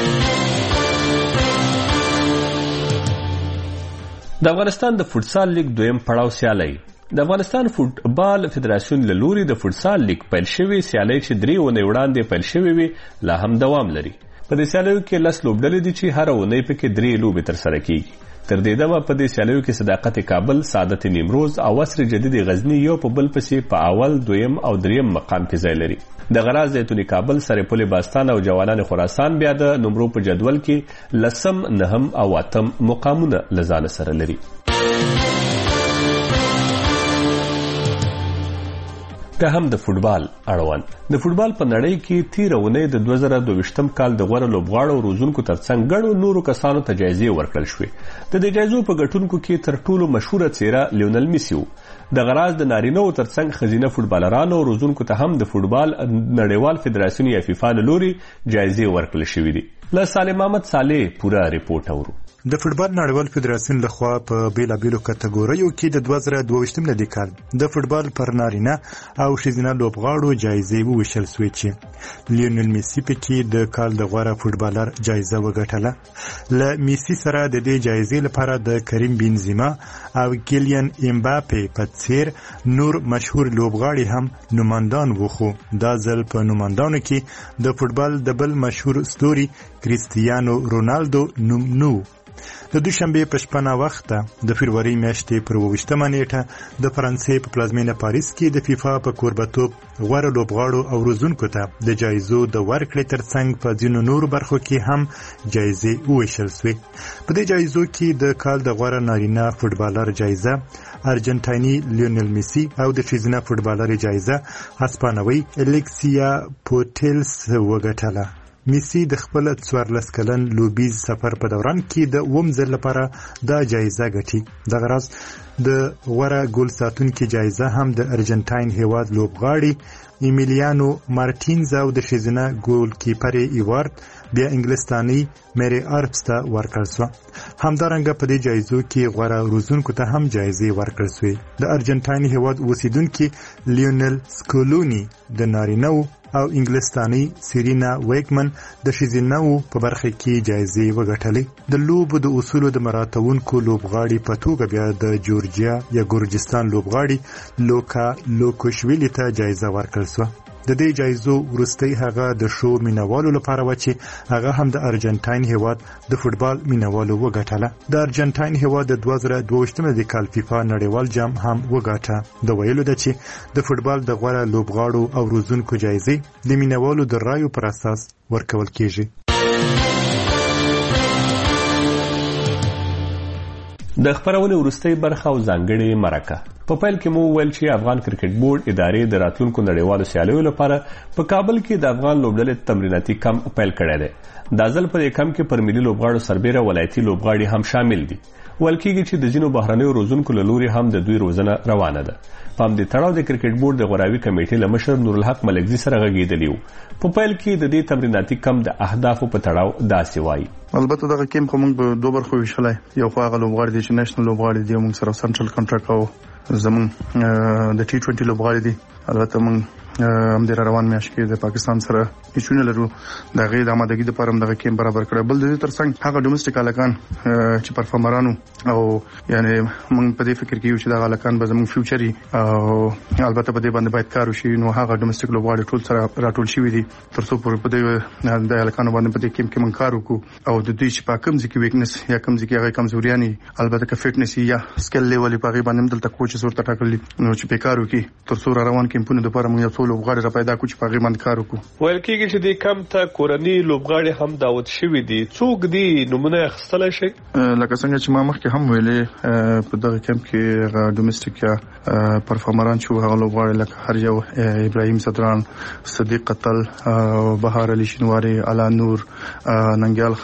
F: د افغانستان د فوټسال لیګ دویم پړاو سیالۍ. د افغانستان فوټبال فدراسیون له لوري د فوټسال لیګ پیل شوې سیالۍ چې درې اونۍ وړاندې پیل شوې وې لا هم دوام لري. په دې سیالیو کې لس لوبډلې دي چې هره اونۍ پکې درې لوبې ترسره کیږي. تر دې دمه په دې سیالیو کې صداقت کابل، سعادت نیمروز او عصر جدید غزنی یو په بل پسې په اول، دویم او دریم مقام کې ځای لري. د غراز زیتونی کابل، سرپل باستان او جوانان خراسان بیا د نمرو په جدول کې لسم، نهم او اتم مقامونه لزان سره لري. که هم د فوټبال اړوند د فوټبال په نړۍ کې تیره اونۍ د دوه زره دوه کال د غوره لوبغاړو او روزونکو ترڅنګ ګڼو نورو کسانو ته جایزې ورکړل شوې. د دې جایزو په ګټونکو کې تر ټولو مشهوره څیره لیونل میسی و. د غراز د نارینه‌و ترڅنګ ښځینه فوټبالرانو او روزونکو ته هم د فوټبال نړیوال فدراسیون یا فیفا له لوري جایزې ورکړل شوې دي. له سالم احمد صالح پوره ریپورټ اورو.
A: د فوټبال نړیوال فدراسیون لخوا په بیلابیلو کټګوریو کې د دوه زره دوه ویشت ملي کال د فوټبال پر نارینه او ښځینه لوبغاړو جایزې وویشل شوې چې لیونل میسي پکې د کال د غوره فوټبالر جایزه وګټله. له میسي سره د دې جایزې لپاره د کریم بنزیما او کیلین امباپې په څیر نور مشهور لوبغاړي هم نوماندان وو، خو دا ځل په نوماندانو کې د فوټبال د بل مشهور ستوري کریستیانو رونالدو نوم نو. د دوشنبه په شپه وخته د فبروري میاشتې پر اوویشتمه نیټه د فرانسې په پلازمینه پاریس کې د فیفا په کوربتوب غوره لوبغاړو او روزونکو ته د جایزو د ورکړې ترڅنګ په ځینو نورو برخو کې هم جایزې وویشل شوې. په دې جایزو کې د کال د غوره نارینه فوټبالر جایزه ارجنټایني لیونل میسي او د ښځینه فوټبالر جایزه هسپانوي الیکسیا پوټیلس وګټله. میسي د خپل څوارلس کلن لوبیز سفر په دوران کې د اووم ځل لپاره دا جایزه ګټي. دغه راز د غوره ګول ساتونکي جایزه هم د ارجنټاین هیواد لوبغاړي ایمیلیانو مارټینز او د ښځینه ګول کیپر ایوارد بیا انګلستاني میری ارپس ته ورکړل شوه. همدارنګه په دې جایزو کې غوره روزونکو ته هم جایزې ورکړل شوې. د ارجنټاین هیواد اوسیدونکي لیونل سکولونی د نارینه‌و او انګلستاني سیرینا ویکمن د ښځینه‌و په برخه کې جایزې وګټلې. د لوبو د اصولو د مراعاتونکو لوبغاړي په توګه بیا د جورجیا یا ګورجستان لوبغاړي لوکا لوکوشویلی ته جایزه ورکړل شوه. د دې جایزو وروستۍ هغه د شو مینوالو لپاره و چې هغه هم د ارجنټاین هیواد د فوټبال مینوالو وګټله. د ارجنټاین هیواد د دوه زره دوه ویشت د کال فیفا نړیوال جام هم وګټه. د ویلو ده چې د فوټبال د غوره لوبغاړو او روزونکو جایزې د مینوالو د رایو پر اساس ورکول کیږي.
F: د خبرونې وروستۍ برخه او ځانګړې مرکه. په پیل کې مو ویل چې افغان کرکټ بورډ ادارې د راتلونکو نړیوالو سیالیو لپاره په کابل کې د افغان لوبډلې تمریناتي کمپ پیل کړی دی. دا ځل په دې کمپ کې پر ملي لوبغاړو سربیره ولایتي لوبغاړي هم شامل دي. ویل کېږي چې د ځینو بهرنیو روزونکو له لوري هم د دوی روزنه روانه ده. په همدې تړاو د کرکټ بورډ د غوراوي کمیټې له مشر نورالحق ملکزي سره غږېدلی وو. په پیل کې د دې تمریناتي کمپ د اهدافو په تړاو داسې وایي:
G: البته دغه کیمپ خو موږ په دوه برخو ویشلای. یو خو هغه لوبغاړي دي چې نېشنل لوبغاړي دي، موږ سره سنټرل کنټراکټ کوو. زمون د ټي ټوئنټي لوبغاړي دي، البته موږ هم د روان میاشت کې د پاکستان سره هیڅونه لرو. د غي د آمادګۍ لپاره هم دغه کیمپ برابر کړی. بل د دې ترڅنګ هغه ډومېسټیک الکان چې پرفارمرانو او یعنی موږ په دې فکر کې یو چې دغه الکان به زموږ فیوچري او البته په دې باندې باید کار وشي. نو هغه ډومېسټیک لوبغاړي ټول سره راټول شوي دي ترڅو په دې د الکانو باندې په دې کیمپ کې موږ کار وکړو او د دوی چې په کوم ځکه ویکنس یا کوم ځکه هغه کمزوریانی البته که فټنس یا سکل لیول په غي باندې دلته کوچ صورت ټاکلي نو چې په کار وکړي ترڅو روان کیمپونه د لپاره موږ یو څو لوبغاړي را پیدا کوچ په غي باندې کار وکړو.
F: ویل کېږي چې د کم ته کورنی لوبغاړي هم دعوت شوي دي. څوک دي نمونه اخیستلی شي؟
G: لکه څنګه چې ما مخکې هم ویلې په دغه کمپ کې هغه ډومېسټیک یا پرفارمران چې هغه لوبغاړي لکه هر یو ابراهیم صدران، صدیق قتل، بهار علي شینواری، الا نور، ننګیال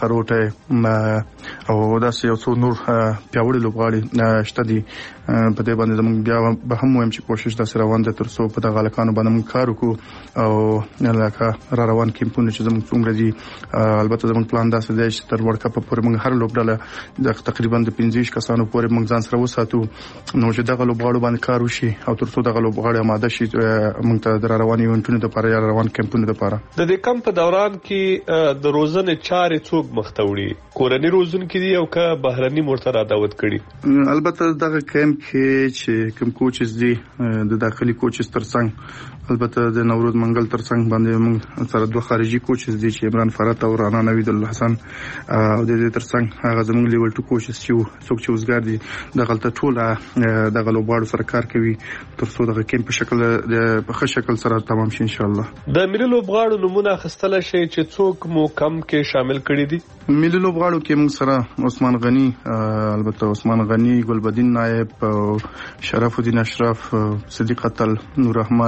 G: خروټه او داسې یو څو نور پیاوړي لوبغاړي شته دي. په دې باندې زموږ بیا به هم وایم چې کوشش داسې روان ده ترڅو په دغه الکانو باندې موږ کار وکړو او لکه را روان کیمپونه چې زموږ څومره دي. البته زموږ پلان داسې دی چې تر ورلډ کپ پورې موږ هر لوبډله د تقریبا د پنځه کسانو پورې موږ ځان سره وساتو نو چې دغه لوبغاړو باندې کار وشي او ترڅو دغه لوبغاړي آماده شي موږ ته د روان ایونټونو لپاره یا روان کیمپونو لپاره.
F: د دې کمپ په دوران کې د روزنې چارې څوک مخ ته وړي؟ کورني روزونکي دي او که بهرني مرتضی دعوت کړي؟
G: البته دغه کیمپ کې چې کوم کوچز دي د داخلي کوچز ترڅنګ البته د نوروز منګل ترڅنګ باندې موږ سره دوه خارجي کوچز دي چې عمران فرات او رانا نوید الله حسن او د دې ترڅنګ هغه زموږ لیول ټو کوچز چې څوک چې وزګار دي دغه ټول دغه لوبغاړو سره کار کوي ترڅو دغه کیمپ په شکل د په ښه شکل سره تمام شي ان شاء الله.
F: د ملي لوبغاړو نمونه اخیستل شي چې څوک مو کم کې شامل کړي دي؟
G: ملي لوبغاړو کې موږ سره عثمان غنی، البته عثمان غنی، ګلبدین نایب، شرف الدین اشرف، صدیق قتل، نور احمد،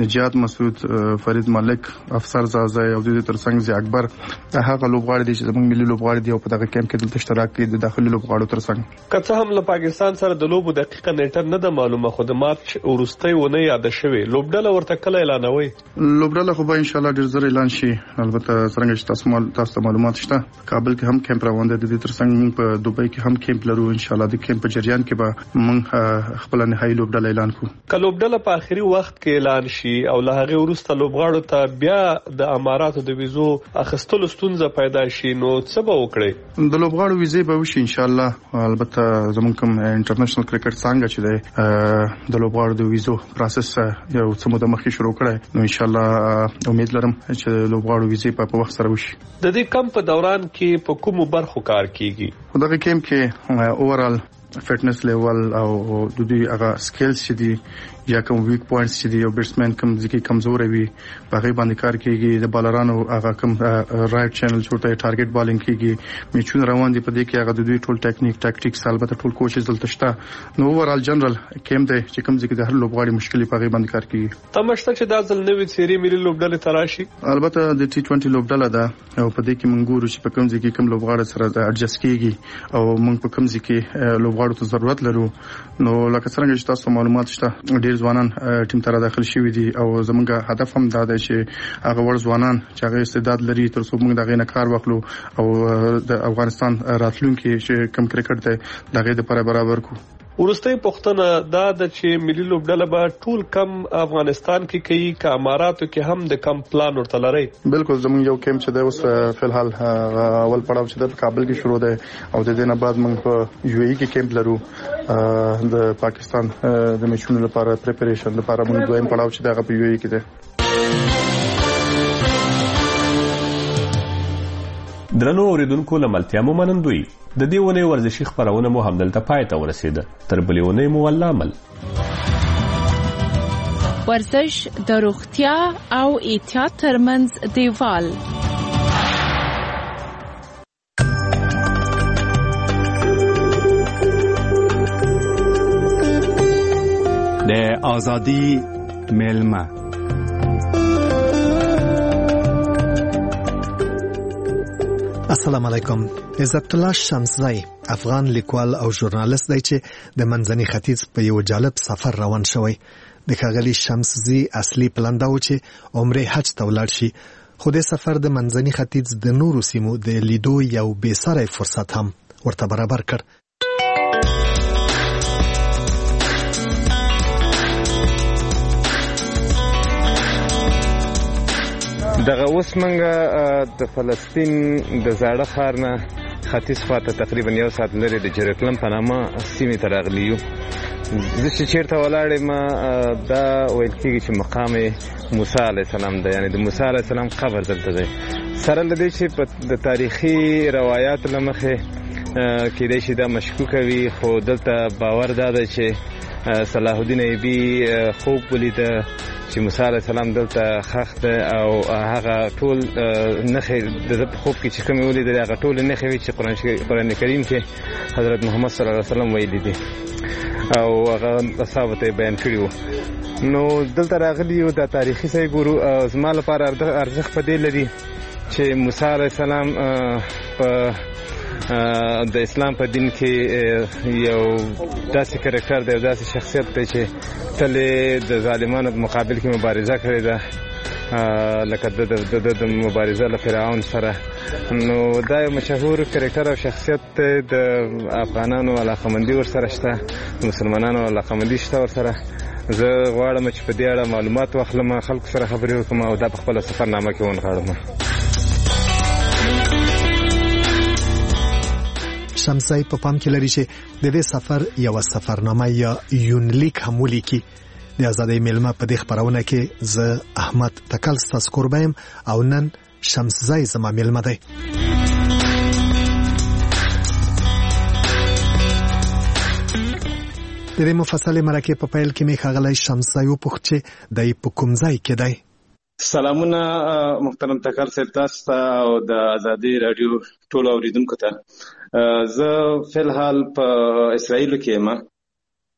G: نجات مسعود، فرید ملک، افسر زازا او د ترڅنګ زی اکبر هغه لوبغاړي دي چې زموږ ملي لوبغاړي دي او په دغه کیمپ کې دلته اشتراک کوي د داخلي لوبغاړو ترڅنګ.
F: که څه هم له پاکستان سره د لوبو دقیقه نیټه نه ده معلومه، خو د مارچ وروستۍ ونه یاد شوې. لوبډله ورته کله اعلانوي؟
G: لوبډله خو به ان شاء الله ډیر زر اعلان شي. البته څنګه چې تاسو مال تاسو معلومات شته، کابل کې هم کیمپ روان دی، د دې ترڅنګ په دوبۍ کې هم کیمپ لرو. ان شاء الله د کیمپ په جریان کې به موږ خپل نهایی لوبډله اعلان کوو.
F: که لوبډله په اخري وخت کې اعلان شي او له هغه وروسته لوبغاړو ته بیا د اماراتو د ویزو اخیستلو ستونزه پیدا شي، نو څه به وکړي؟
G: د لوبغاړو ویزې به وشي ان شاء الله. البته زموږ کوم انټرنیشنل کرکټ څنګه چې دی د لوبغاړو د ویزو پروسس یو څه موده مخکې شروع کړی، نو ان شاء الله امید لرم چې لوبغاړو ویزې په وخت سره وشي.
F: د دې کمپ په دوران کې په کومو برخو کار کیږي؟
G: دغه کیمپ کې اوورال فټنس لیول او د دې هغه سکلز چې دي یا کوم ویک پوینټس چې دي او بیټسمن کوم ځکه کمزور وي په هغه باندې کار کیږي. د بالرانو هغه کوم رائټ چینل چورته ټارګټ بالینګ کیږي، میچونه روان دي په دې کې هغه د دوی ټول ټیکنیک ټاکټیکس البته ټول کوچز دلته شته. نو اوورال جنرال کیمپ دی چې کوم ځکه د هر لوبغاړي مشکلې په هغه باندې کار کیږي.
F: تمشته چې دا ځل نوې سری ملي لوبډلې تراشي،
G: البته د ټي ټوئنټي لوبډله ده او په دې کې موږ ګورو چې په کوم ځکه کوم لوبغاړي سره اډجست کیږي او موږ په کوم ځکه لوبغاړو ته ضرورت لرو. نو لکه څنګه چې تاسو معلومات شته، ډیر ځوانان ټیم ته داخل شوي دي او زموږ هدف هم دا دی چې هغه ور ځوانان چې هغه استعداد لري تر څو موږ دغه نه کار وکړو او د افغانستان راتلونکي چې کم کرکټ دی دغه لپاره برابر کو.
F: ورستۍ پښتنه دا د چې ملي لوبډله به ټول کم افغانستان کې کوي که اماراتو کې هم د کم پلان ورته لري؟
G: بالکل زموږ یو کیمپ چې دی اوس فلحال اول پړاو چې د کابل کې شروع دی او د دې نه بعد موږ په یو ای کې کیمپ لرو د پاکستان د میچونو لپاره پریپریشن لپاره. موږ دویم پړاو چې دغه په یو ای کې دی.
F: درنو اوریدونکو لملتیا مو منندوی د دې ونې ورزشي خبرونه مو همدلته پای ته ورسیده. تر بلې ونې مو والله عمل.
R: ورزش د روغتیا او احتیاط ترمنځ دیوال.
S: د ازادي میلمه
T: السلام علیکم. عزت الله شمسزی افغان لیکوال او ژورنالیست دی چې د منځني ختیځ په یو جالب سفر روان شوی. د ښاغلي شمسزی اصلي پلان دا و چې عمره حج ته ولاړ شي، خو د سفر د منځني ختیځ د نورو سیمو د لیدو یو بې ساری فرصت هم ورته برابر کړ.
U: دغه اوس منګه د فلسطین د زاړه ښار نه ختیځ خواته تقریبا یو ساعت لري د جرکلم په نامه سیمې ته راغلي یو. زه چې چیرته ولاړ یم دا ویل کېږي چې مقام موسی علیه السلام دی، یعنې د موسی علیه السلام قبر دلته دی. سره له دې چې د تاریخي روایاتو له مخې کېدای شي دا مشکوکه وي، خو دلته باور دا دی چې صلاح الدین ایوبي خوب ولیده چې موسی علیه السلام دلته ښخ دی او هغه ټول نښې د ده په خوب کې چې کومې ولیدلې هغه ټولې نښې وې چې قرآن کریم کې حضرت محمد صلی الله علیه وسلم ویلي دي او هغه اصحابو ته یې بیان کړي وو. نو دلته راغلي یو دا تاریخي ځای ګورو. زما لپاره ارزښت په دې لري چې موسی علیه السلام په د اسلام په دین کې یو داسې کرکټر دی، یو داسې شخصیت دی چې تل د ظالمانو په مقابل کې مبارزه کړې ده، لکه د مبارزه له فرعون سره. نو دا یو مشهور کرکټر او شخصیت دی. د افغانانو علاقمندي ورسره شته، د مسلمانانو علاقمندي شته ورسره. زه غواړم چې په دې اړه معلومات واخلم، خلکو سره خبرې وکړم او دا په خپله سفرنامه کې ونغاړم.
T: شمسزی په پام کې لري چې د دې سفر یو سفرنامه یا یونلیک هم ولیکي. د ازادۍ میلمه په دې خبرونه کې زه احمد تکل ستاسو کوربه یم او نن شمسزی زما میلمه دی. د دې مفصلې مرکې په پیل کې مې ښاغلی شمسزی وپوښت چې دی په کوم ځای کې دی.
U: سلامونه محترم تکل صاحب تاسو ته او د ازادي رادیو ټولو اوریدونکو ته. زه فلحال په اسرائیلو کې یم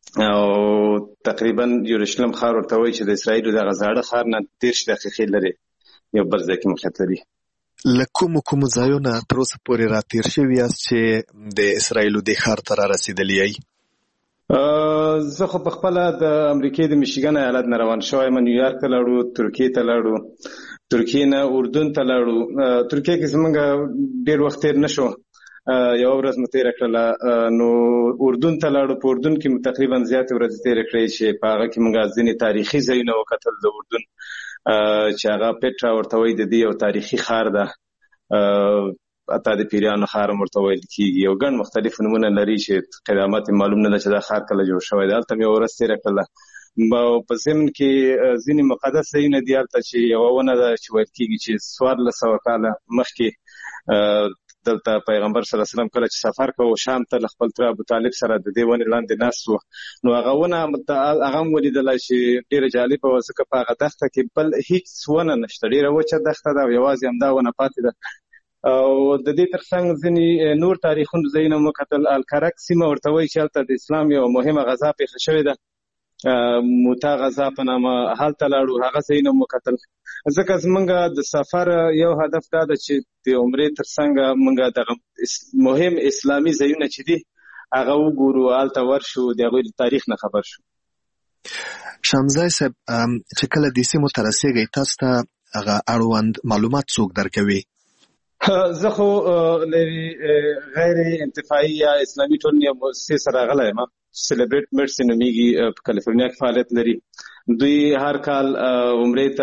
C: او تقریبا یورشلم ښار ورته وایي چې د اسرائیل د غزاړه ښار نه دېرش دقیقې لري یو بل ځای کې موقعیت لري.
T: له کومو کومو ځایونه تر اوسه پورې راتېر شوي یاست چې د اسرائیلو دې ښار ته را رسېدلي یئ؟
C: زه خو په خپله د امریکې د میشیګن ایالت نه روان شوی یم. نیویارک ته لاړو، ترکیې ته لاړو، ترکیې نه اردن ته لاړو. ترکیې کې زموږ ډېر وخت تېر نه شو، یوه ورځ مو تېره کړله. نو اردن ته لاړو، په اردن کې مو تقریبا زیاتې ورځې تېرې کړې چې په هغه کې موږ ځینې تاریخي ځایونه وکتل د اردن چې هغه پیټرا ورته وایي، د دې یو تاریخي ښار ده، اته د پیریانو ښار هم ورته ویل کېږي. یو ګڼ مختلف نومونه لري چې قیامت معلوم نه ده چې دا ښار کله جوړ شوی دی. هلته مې یوه ورځ تېره کړله. په ضمن کې ځینې مقدس ځایونه دي هلته چې یوه ونه ده چې ویل کېږي چې څوارلس سوه کاله مخکې دلته پیغمبر صلی الله علیه وسلم کله چې سفر کوو شام ته له خپل تره ابوطالب سره د دې ونې لاندې ناست و، نو هغه ونه هغه هم ولیدله چې ډېره جالبه وه، ځکه په هغه دښته کې بل هېڅ ونه نشته، ډېره وچه دښته ده او یوازې همدا ونه پاتې ده. او د دې ترڅنګ ځینې نور تاریخونو ځایونه مو کتل. الکرک سیمه ورته وایي چې هلته د اسلام یوه مهمه غزا پېښه شوې ده، موتا غزا په نامه، هلته لاړو، هغه ځایونه مو کتل. ځکه زمونږ د سفر یو هدف دا ده چې د عمرې ترڅنګ مونږ دغه مهم اسلامي ځایونه چې دي هغه وګورو، هلته ورشو، د هغوی د تاریخ نه خبر شو.
T: شمزای صاحب، چې کله دې سیمو ته رسېږئ تاسو ته هغه اړوند معلومات څوک درکوي؟
C: زه خو له غیر انتفاعي یا اسلامي ټولنې مؤسسې سره راغلی یم، سلیبریټ میډسي نومیږي، په کالیفورنیا کې فعالیت لري. دوی هر کال عمرې ته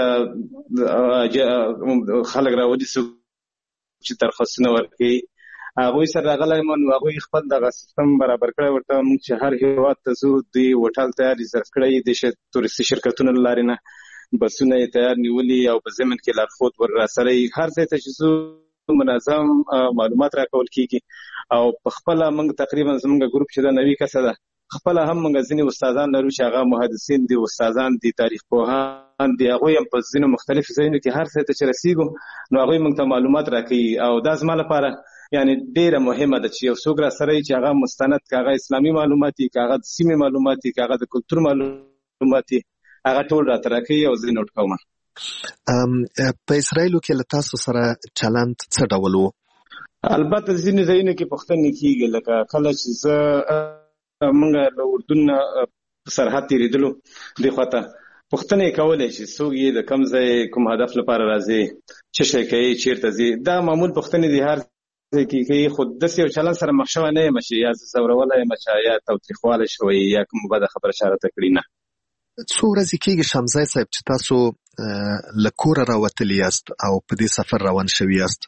C: خلک راولي چې درخواستونه ورکوي. هغوی سره راغلی یم، نو هغوی خپل دغه سیستم برابر کړی ورته، موږ چې هر هېواد ته ځو دوی هوټل تیار ریزرف کړی د تورستي شرکتونو له لارې نه، بسونه یې تیار نیولي او په ضمن کې لارښود ور راسره یي. هر ځای ته چې ځو منظم معلومات راکول کېږي. او په خپله موږ تقریبا زموږ ګروپ چې دا نوي کسه ده، خپله هم موږ ځینې استادان لرو چې هغه محدثین دي، استادان دي، تاریخ پوهان دي. هغوی هم په ځینو مختلفو ځایونو کې هر ځای ته چې رسېږو نو هغوی موږ ته معلومات راکوي. او دا زما لپاره یعنې ډېره مهمه ده چې یو څوک راسره وي چې هغه مستند، که هغه اسلامي معلومات وي، که هغه د سیمې معلومات وي، که هغه د کلتور معلومات وي، هغه ټول راته راکوي او زه نوټ کوم.
T: په اسرائیلو کې له تاسو سره چلند څه ډول و؟
C: البته ځینې ځایونو کې پوښتنې کېږي، لکه کله چې زه موږ له اردن نه په سرحد تېرېدلو دې خوا ته پوښتنې یې کولې چې څوک یې، د کوم ځای، کوم هدف لپاره راځې، څه شی کوې، چېرته ځې. دا معمول پوښتنې دي هر ځای کې کوي، خو داسې یو چلند سره مخ شوی نه یم چې یا زه ځورولی یم یا تاوتریخوالی شوی یا کوم بده خبره چا راته کړي. نه.
T: څو ورځې کېږي شمزای صاحب چې تاسو له کوره راوتلي یاست او په دې سفر روان شوي یاست؟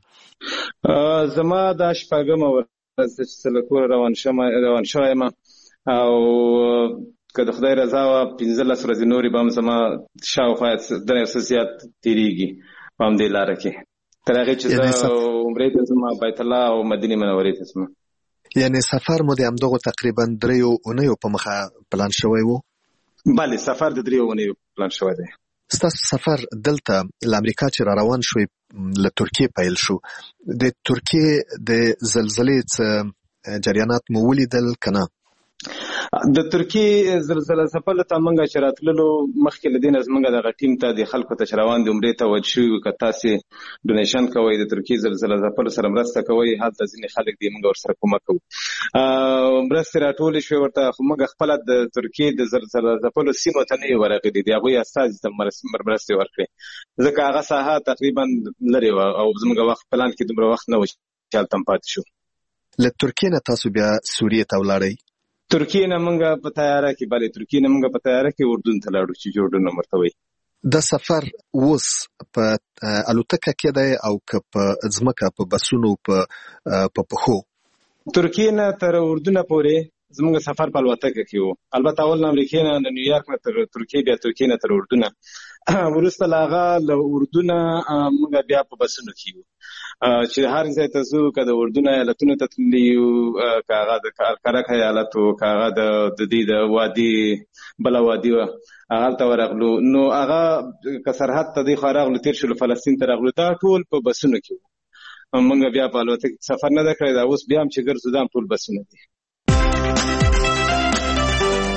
C: زما دا شپږمه ورځ ده چې له کوره روان شوی یم، او که د خدای رضا وه پنځلس ورځې نورې به هم زما شاوخوا درې څه زیات تېرېږي په همدې لاره کې، تر هغې چې زه عمرې ته ځم، بیت الله او مدینې منورې ته ځم.
T: یعنې سفر مو د همدغو تقریبا دریو اونیو په مخه پلان شوی و؟
C: بله، سفر د دریو اونیو پلان شوی دی.
T: ستاسو سفر دلته له امریکا چې را روان شوی له ترکیې پیل شو. د ترکیې د زلزلې څه جریانات مو ولیدل که نه؟
C: د ترکیې زلزله ځپلو ته موږ چې راتللو مخکې له دې نه زموږ دغه ټیم ته د خلکو ته چې روان دي عمرې ته ویل شوي وو که تاسې ډونیشن کوئ د ترکیې زلزله ځپلو سره مرسته کوئ، هلته ځینې خلک دي موږ ورسره کومک کوو. مرستې راټولې شوې ورته، خو موږ خپله د ترکیې د زلزله ځپلو سیمو ته نه یو ورغلي، د هغوی استازي ته مرستې ورکړې، ځکه هغه ساحه تقریبا لرې وه او زموږ وخت پلان کې دومره وخت نه و چې هلته هم پاتې شو.
T: له ترکیې نه تاسو بیا سوریې ته ولاړئ؟
C: ترکیې نه موږ په تیاره کې بلې ترکیې نه موږ په تیاره کې اردن ته لاړو چې جوړډن هم ورته وایي.
T: دا سفر اوس په الوتکه کې دی او که په ځمکه په بسونو په پښو؟
C: ترکیې نه تر اردن پورې زموږ سفر په الوتکه کې و. البته اول نه امریکې نه د نیویارک نه تر ترکیې، بیا ترکیې نه تر اردن، وروسته له هغه له اردن موږ بیا په بسونو کې وو چې هر ځای ته ځو، که د اردن ایالتونو ته تللي یو، که هغه د الکرک ایالت و، که هغه د دې د وادي بله وادي وه هغلته ورغلو. نو هغه که سرحد ته دې خوا راغلو، تېر شولو فلسطین ته راغلو، دا ټول په بسونو کې وو. موږ بیا په الوتکه کې سفر نه ده کړی، دا اوس بیا هم چې ګرځو دا هم ټول بسونه دي.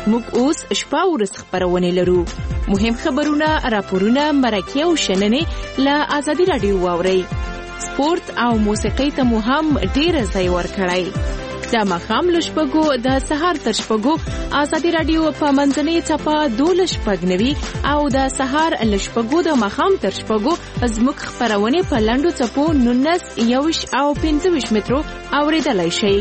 R: موږ اوس شپه ورځ خبرونه لرو. مهم خبرونه، راپورونه، مرکه او شننې له آزادي رادیو واورئ. سپورت او موسیقي ته مو هم ډیر ځای ورکړئ. د ماښام له شپږو د سهار تر شپږو آزادي رادیو په منځنۍ ټاپه دولس شپږ نوي او د سهار له شپږو د ماښام تر شپږو زموږ خپرونې په لنډو څپو نولس یوش او پنځه ویشت مترو اورېدلی شئ.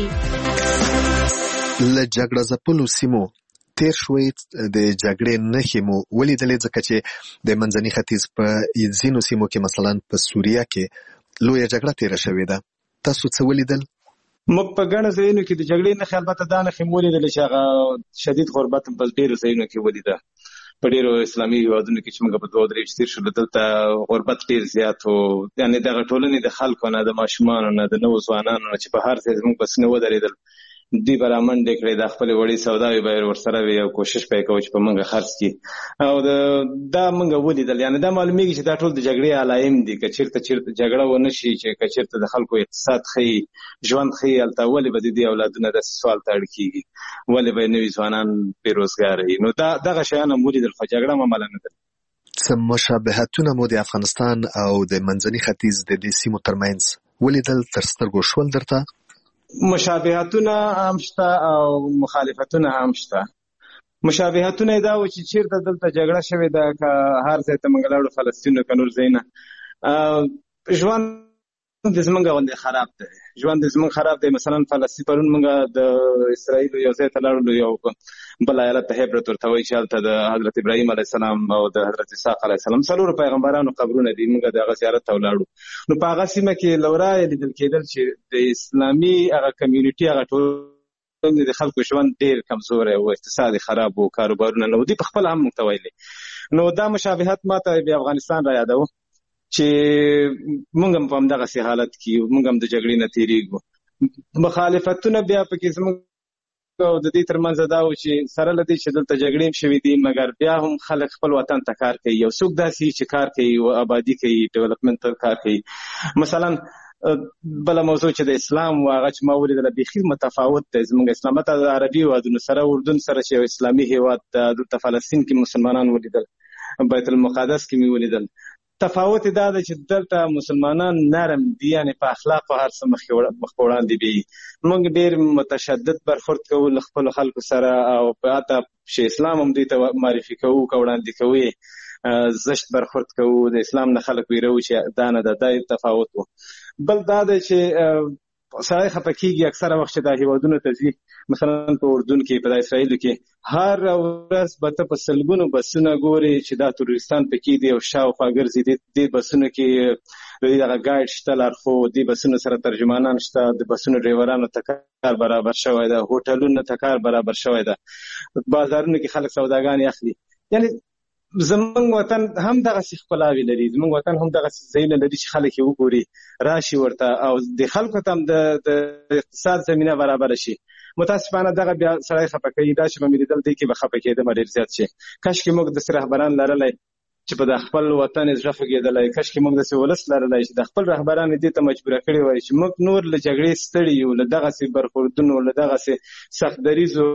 T: له جګړه ځپلو سیمو تیر شوي د جګړې نښې مو ولیدلې، ځکه چې د منځني ختیځ په ځینو سیمو کې مثلا په سوریه کې لویه جګړه تیره شوې ده. تاسو څه ولیدل؟
C: موږ په ګڼو ځایونو کې د جګړې نښې البته دا نښې مو ولیدلې چې هغه شدید غربت په ډېرو ځایونو کې ولیده. په ډېرو اسلامي هېوادونو کې چې موږ په دوه درې تیر شولو دلته غربت ډېر زیات و. یعنې دغه ټولنې د خلکو نه، د ماشومانو نه، د نوو ځوانانو نه چې په هر ځای زموږ بس نه ودرېدل، دوی به رامنډې کړې، د خپلې وړې سوداوې به ورسره وي او کوشش به یې کوو چې په موږ خرڅ کړي. او دا موږ ولیدل. یعنې دا معلومیږي چې دا ټول د جګړې علایم دي. که چېرته چېرته جګړه ونه شي، چې که چېرته د خلکو اقتصاد ښه ژوند ښه، هلته ولې به د دې اولادونه داسې سوال ته اړ کېږي؟ ولې به نوي ځوانان بېروزګاره وي؟ نو دا دغه شیان هم ولیدل، خو جګړه هم عمله نه ده.
T: څه مشابهتونه مو د افغانستان او د منځني ختیځ د دې سیمو ترمنځ ولیدل، تر سترګو شول درته؟
C: مشابهتونه هم شته او مخالفتونه هم شته. مشابهتونه دا و چې چیرته دلته جګړه شوې ده، که هر ځای ته موږ لاړو، فلسطین که نور ځایونه، ژوند د زموږ غوندې خراب دی. ژوند د زموږ خراب دی. مثلا فلسطین پرون موږ د اسرائیلو یو ځای ته لاړو، یو بل ایالت ته هبرت ورته وایي، چې هلته د حضرت ابراهیم علیه السلام او د حضرت اسحاق علیه السلام څلورو پیغمبرانو قبرونه دي. موږ د هغه زیارت ته ولاړو. نو په هغه سیمه کې له ورایه لیدل کېدل چې د اسلامي هغه کمیونټي، هغه ټول د خلکو ژوند ډېر کمزوری و، اقتصاد خراب و، کاروبارونه نه و. دوی په خپله هم موږ ته ویلي. نو دا مشابهت ما ته بیا افغانستان را یادوه چې موږ هم په همدغسې حالت کې، موږ هم د جګړې نه تېرېږو. مخالفتونه بیا پکې زموږ او د دې ترمنځ دا و چې سره له دې چې دلته جګړې هم شوي دي، مګر بیا هم خلک خپل وطن ته کار کوي. یو څوک داسې چې کار کوي او آبادي کوي، ډیولپمنټ ته کار کوي. مثلا بله موضوع چې د اسلام و، هغه چې ما ولیدله بیخي متفاوت دی. زموږ اسلام ته د عربي هېوادونو سره، اردن سره چې یو اسلامي هېواد ده، دلته فلسطین کې مسلمانان ولیدل، بیت المقدس کې مې ولیدل. تفاوت دا ده چې دلته مسلمانان نرم دي، یعنې په اخلاقو هر څه مخ په وړاندې دي. موږ ډېر متشدد برخورد کوو له خپلو خلکو سره، او حتی چې اسلام هم دوی ته معرفي کوو که وړاندې کوو، زشت برخورد کوو. د اسلام نه خلک ویرو چې دا نه ده. دا تفاوت و. بل دا ده چې سړی خفه کېږي اکثره وخت چې دا هېوادونو ته ځي. مثلا په اردن کې، په اسرائیلو کې هر ورځ به ته په سلګونو بسونه ګورې چې دا تروریستان پکې دي او شاوخوا ګرځي. دې بسونو کې دغه ګایډ شته، لارښود، دې بسونو سره ترجمانان شته، د بسونو ډریورانو ته کار برابر شوی ده، هوټلونو ته کار برابر شوی ده، بازارونو کې خلک سوداګانې اخلي. یعنې زمونږ وطن هم دغسې ښکلاوې لري، زمونږ وطن هم دغسې ځایونه لري چې خلک یې وګوري، راشي ورته، او د خلکو ته هم د اقتصاد زمینه برابره شي. متاسفانه دغه بیا سړی خفه کوي. دا چې به مې لیدل، دې کې به خفه کېدم ډېر زیات شي. کاشکې موږ داسې رهبران لرلی چې په د خپل وطن یې زړه خوږېدلی. کاشکې موږ داسې ولس لرلی چې د خپل رهبران یې دې ته مجبوره کړي وای چې موږ نور له جګړې ستړي یو، له دغسې برخوردونو، له دغسې سختدریزو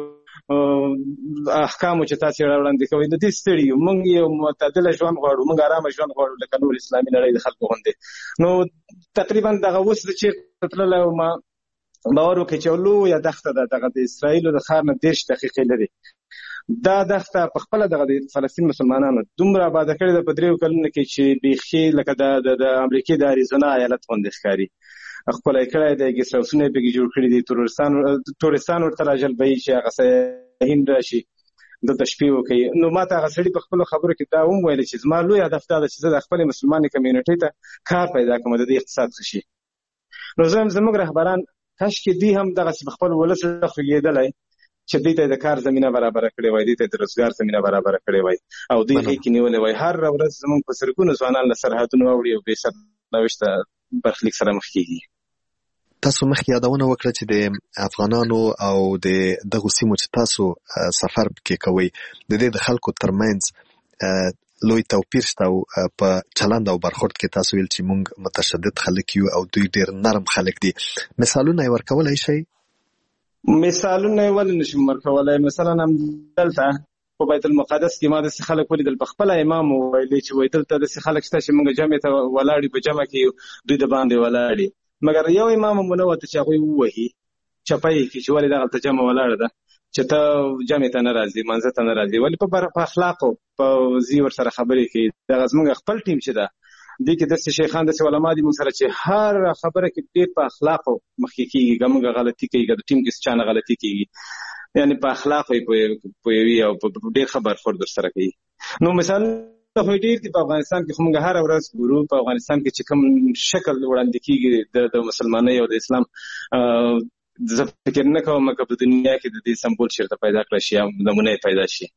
C: احکامو چې تاسې وړاندې کوئ، د دې ستړي یو. موږ یو معتدله ژوند غواړو، موږ ارامه ژوند غواړو لکه نور اسلامي نړۍ د خلکو غوندې. نو تقریبا دغه اوس د چېرته تللی وم، باور وکړئ چې لویه دښته ده، دغه د اسرائیلو د ښار نه دېرش دقیقې لرې. دا دښته په خپله دغه د فلسطین مسلمانانو دومره آباده کړې ده په دریو کلونو کې چې بیخي لکه د امریکې د اریزونا ایالت غوندې ښکاري. ښکلی کړی دی، ګیسټ هاوسونه یې پکې جوړ کړي دي، تورستان ورته راجلبوي چې هغه سیاحین راشي دلته شپې وکړي. نو ما ته هغه سړي په خپلو خبرو کې دا هم ویلې چې زما لوی هدف دا ده چې زه د خپلې مسلمانې کمیونټۍ ته کار پیدا کړم، د دې اقتصاد ښه شي. نو زه هم زموږ رهبران کاشکې دوی هم دغسې په خپل ولس خوږېدلی چې دوی ته د کار زمینه برابره کړې وای، دوی ته د روزګار زمینه برابره کړې وای، او دوی غېږ کې نیولې وای. هر ورځ زموږ په سرګونو ځوانان له سرحدونو اوړي او بې سرنوشته برخلیک سره مخ کېږي.
T: تاسو مخکې یادونه وکړه چې د افغانانو او د دغو سیمو چې تاسو سفر پکې کوئ، د دې د خلکو ترمنځ لوی توپیر شته، او په چلند او برخورد کې تاسو ویل چې موږ متشدد خلک یو او دوی ډېر نرم خلک دي. مثالونه یې ورکولی شئ؟
C: مثالونه ولې نشم ورکولای. مثلا هم دلته په بیت المقدس کې ما د خلک ولیدل په خپل امام ویلي چې وای دلته د خلک شته چې موږ جمع ته ولاړی په جمع کې دوی د باندې ولاړی، مګر یو امام منوت چې هغه وایي چپای کې چې ولې دغه جمع ولاړ ده چې ته جمع ته ناراضي منځ ته ناراضي، ولې په اخلاق او په زی ور سره خبرې کوي. دغه زموږ خپل ټیم چې ده دي کې د شیخان د علماء دي موږ سره چې هر خبره کې ډېر په اخلاق مخکې کیږي، ګمګه غلطي کوي د ټیم کې څه نه غلطي کیږي، یعنی په اخلاق وي په یوي او په ډېر خبر خور در سره کوي. نو مثلا خو ډېر دي په افغانستان کې خو موږ هر ورځ ګورو په افغانستان کې چې کوم شکل وړاندې کیږي د مسلمانۍ او د اسلام، زه فکر نه کوم چې په دنیا کې د دې سمبول چیرته پیدا کړی شي او نمونه پیدا شي.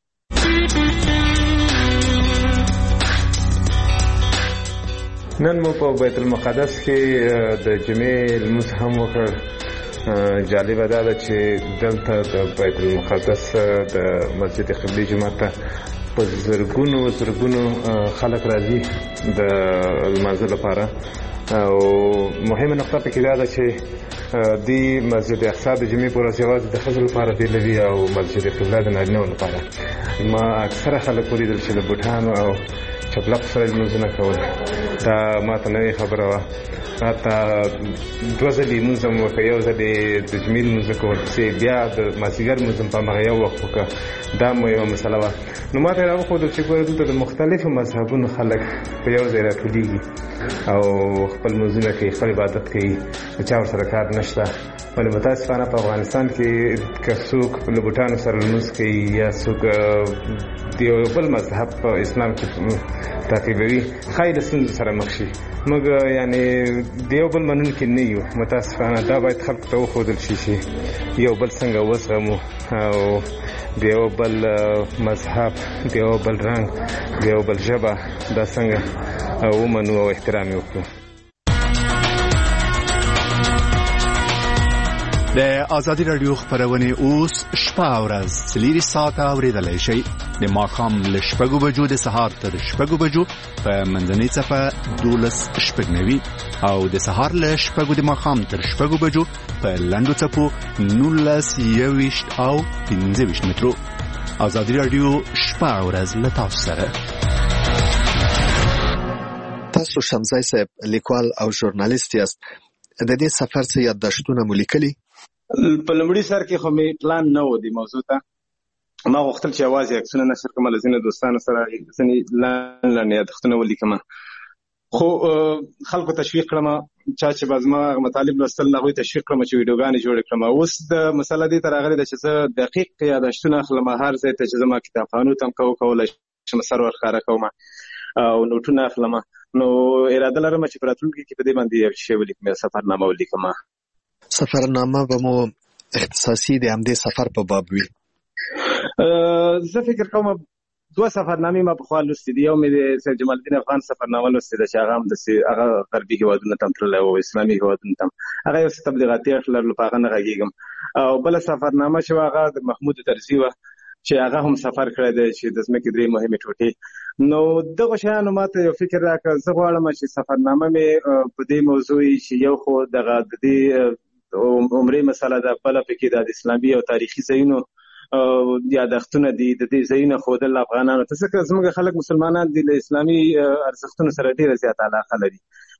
U: نن مو په بیت المقدس کې د جمعې لمونځ هم وکړ. جالبه دا ده چې دلته د بیت المقدس د مسجد قبلي جومات ته په زرګونو زرګونو خلک راځي د لمانځه لپاره، او مهمه نقطه پکې دا ده چې دی مسجد اقصی د جمعې پر ورځ یوازې د ښځو لپاره دی لوي او مسجد قبله د نارینه‌و لپاره. ما اکثره خلک ولیدل چې له بوټانو او چپلق سره لمونځونه کول. دا ما ته نوې خبره وه. حتی دوه ځلې لمونځ هم وکړه، یو ځل د جمعې لمونځ کول پسې بیا د مازدیګر لمونځ هم په همغه یو وخت وکړه. دا مو یوه مسله وه. نو ما ته یې راوښودل چې ګوره دلته د مختلفو مذهبونو خلک په یو ځای راټولېږي او خپل لمونځونه کوي، خپل عبادت کوي، د چا ورسره کار نشته. ولې متاسفانه په افغانستان کې که څوک له بوټانو سره لمونځ کوي یا څوک د یو بل مذهب په اسلام کې تعقیبوي، ښایي له ستونزو سره مخ شي. موږ یعنې د یو بل منونکي نه یو. متاسفانه دا باید خلکو ته وښودل شي چې یو بل څنګه وزغمو او د یو بل مذهب، د یو بل رنګ، د یو بل ژبه دا څنګه ومنو او احترام یې وکړو.
B: د ازادي رادیو خبرونه اوس شپه او ورځ څلوري ساعته اوریدلای شئ. د ماښام له شپږو بجو د سهار تر شپږو بجو په منځنۍ څپه دولس شپږ نوي او د سهار له شپږو د ماښام تر شپږو بجو په لنډو څپو نولس یوویشت او پنځه ویشت مترو. ازادي رادیو شپه او ورځ له تاسو سره.
T: تاسو شمزای صاحب لیکوال او ژورنالیست یاست، د دې سفر څه یادداشتونه مو لیکلي؟
C: په لومړي سر کې خو مې پلان نه و د موضوع ته. ما غوښتل چې یوازې عکسونه نشر کړم، له ځینو دوستانو سره ځینې لنډ لنډ یادښتونه ولیکم، خو خلکو تشویق کړم چا چې به زما مطالب لوستل هغوی تشویق کړم چې ویډیوګانې جوړې کړم. اوس د مسله دې ته راغلې ده چې زه دقیق یادښتونه اخلم، هر ځای ته چې زما کتابخانو ته هم کولی شم سر ورښکاره کوم او نوټونه اخلم. نو اراده لرم چې په راتلونکي کې په دې باندې یو شی ولیکم، سفرنامه ولیکم.
T: سفرنامه به مو اختصاصي د همدې سفر په باب وي؟
C: زه فکر کوم دوه سفرنامې ما پخوا لوستې دي. یو مې د سید جمال الدین افغان سفرنامه لوستې ده چې هغه هم د هغه غربي هېوادونو ته هم تللی او اسلامي هېوادونو ته هم، هغه یو څه تبلیغاتي اړخ لرلو، په هغه نه غږېږم. او بله سفرنامه چې هغه د محمود طرزي وه چې هغه هم سفر کړی دی چې د ځمکې درې مهمې ټوټې. نو دغه شیانو ما ته یو فکر راکړه، زه غواړم چې سفرنامه مې په دې موضوع چې یو خو دغه د دې عمرې مسله ده، بله پکې د اسلامي او تاریخي ځایونو یادښتونه دي، د دې ځایونه ښودل افغانانو ته، ځکه زموږ خلک مسلمانان دي له اسلامي ارزښتونو سره ډېره زیاته علاقه لري،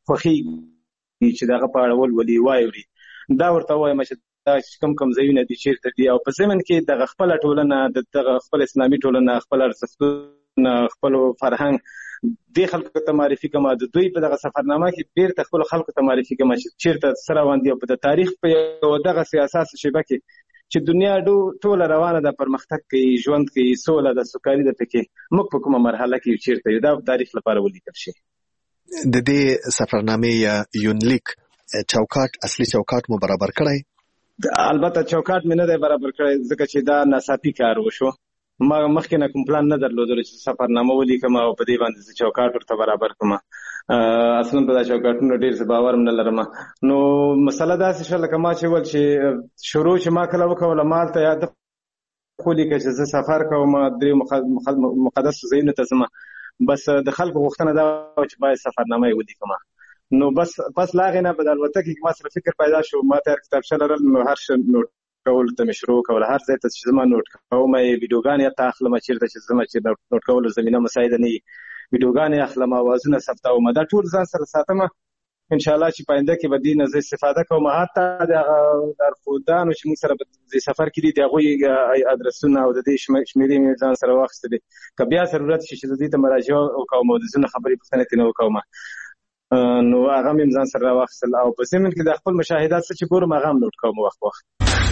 C: خوښېږي چې دغه په اړه ولولي واوري. دا ورته وایم چې دا کم کم ځایونه دي چیرته دي، او په ضمن کې دغه خپله ټولنه، دغه خپل اسلامي ټولنه، خپل ارزښتونه، خپل فرهنګ دې خلکو ته معرفي کړم. د دوی په دغه سفرنامه کې بیرته خپلو خلکو ته معرفي کړم چې چیرته څه روان دي، او په د تاریخ په یو دغسې اساسي شیبه کې چې دنیا ټوله روانه ده، پرمختګ کوي، ژوند کوي، سوله ده، سوکالي ده، پکې موږ په کومه مرحله کې چیرته یو، دا تاریخ لپاره ولیکل شي.
T: د دې سفرنامې یا یونلیک چوکاټ، اصلي چوکاټ مو برابر کړی؟
C: البته چوکاټ مې نه دی برابر کړی ځکه چې دا ناڅاپي کار وشو. ما مخکې نه کوم پلان نه درلودلو چې سفرنامه ولیکم او په دې باندې زه چوکاټ ورته برابر کړم. اصلا په دا چوکاټونو ډېر زه باور هم نه لرم. نو مسله داسې شوه لکه ما چې ول چې شروع چې ما کله وکوله ما هلته یاد خو لیکه چې زه سفر کوم درې مقدسو ځایونو ته ځم، بس د خلکو غوښتنه دا وه چې باید سفرنامه یې ولیکم. نو بس پس لا هغې نه په د الوتکې کې ما سره فکر پیدا شو، ما ته هر کتابچه لرل، نو هر څه نوټ کول ته مشروع کول هر ځای ته چې زما نوٹ کوم ویډیوګانې ته اخلم چیرته چې زما چې نوٹ کول زمينه مساعده نه ویډیوګانې اخلم اوازونه ثبتوم دا ټول ځان سره ساتم ان شاء الله چې پاینده کې به دې نه استفاده کوم حتی د درخودانو چې موږ سره د سفر کې دي دغه ادرسونه او د دې شمیرې مې ځان سره واخیستلې که بیا ضرورت شي چې د دې ته مراجعه وکړم او د ځینو خبرې پوښتنې ترې وکړم نو هغه مې ځان سره واخیستل او په ضمن کې د خپل مشاهدات څه چې ګورم هغه هم نوٹ کوم وخت وخت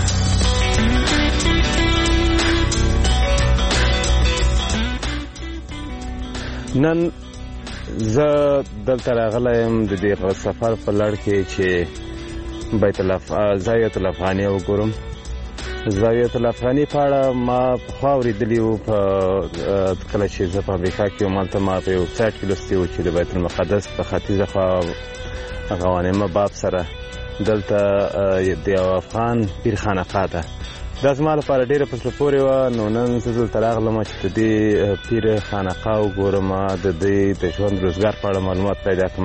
U: نن زه دلته راغلی یم د دې سفر په لړ کې چې بیت زاویة الافغانیه وګورم. زاویة الافغانیه په اړه ما پخوا اورېدلي وو په کله چې زه په امریکا کې وم هلته ما په یو ویبسایټ کې لوستي وو چې د بیت المقدس په ختیځه خوا غوانمه باب سره دلته د یو افغان پیر خانقاه ده. دا زما لپاره ډېره په زړه پورې وه نو نن زه دلته راغلم چې د دې پیر خانقاه وګورم د دې د ژوند روزګار په اړه معلومات پیدا کړم.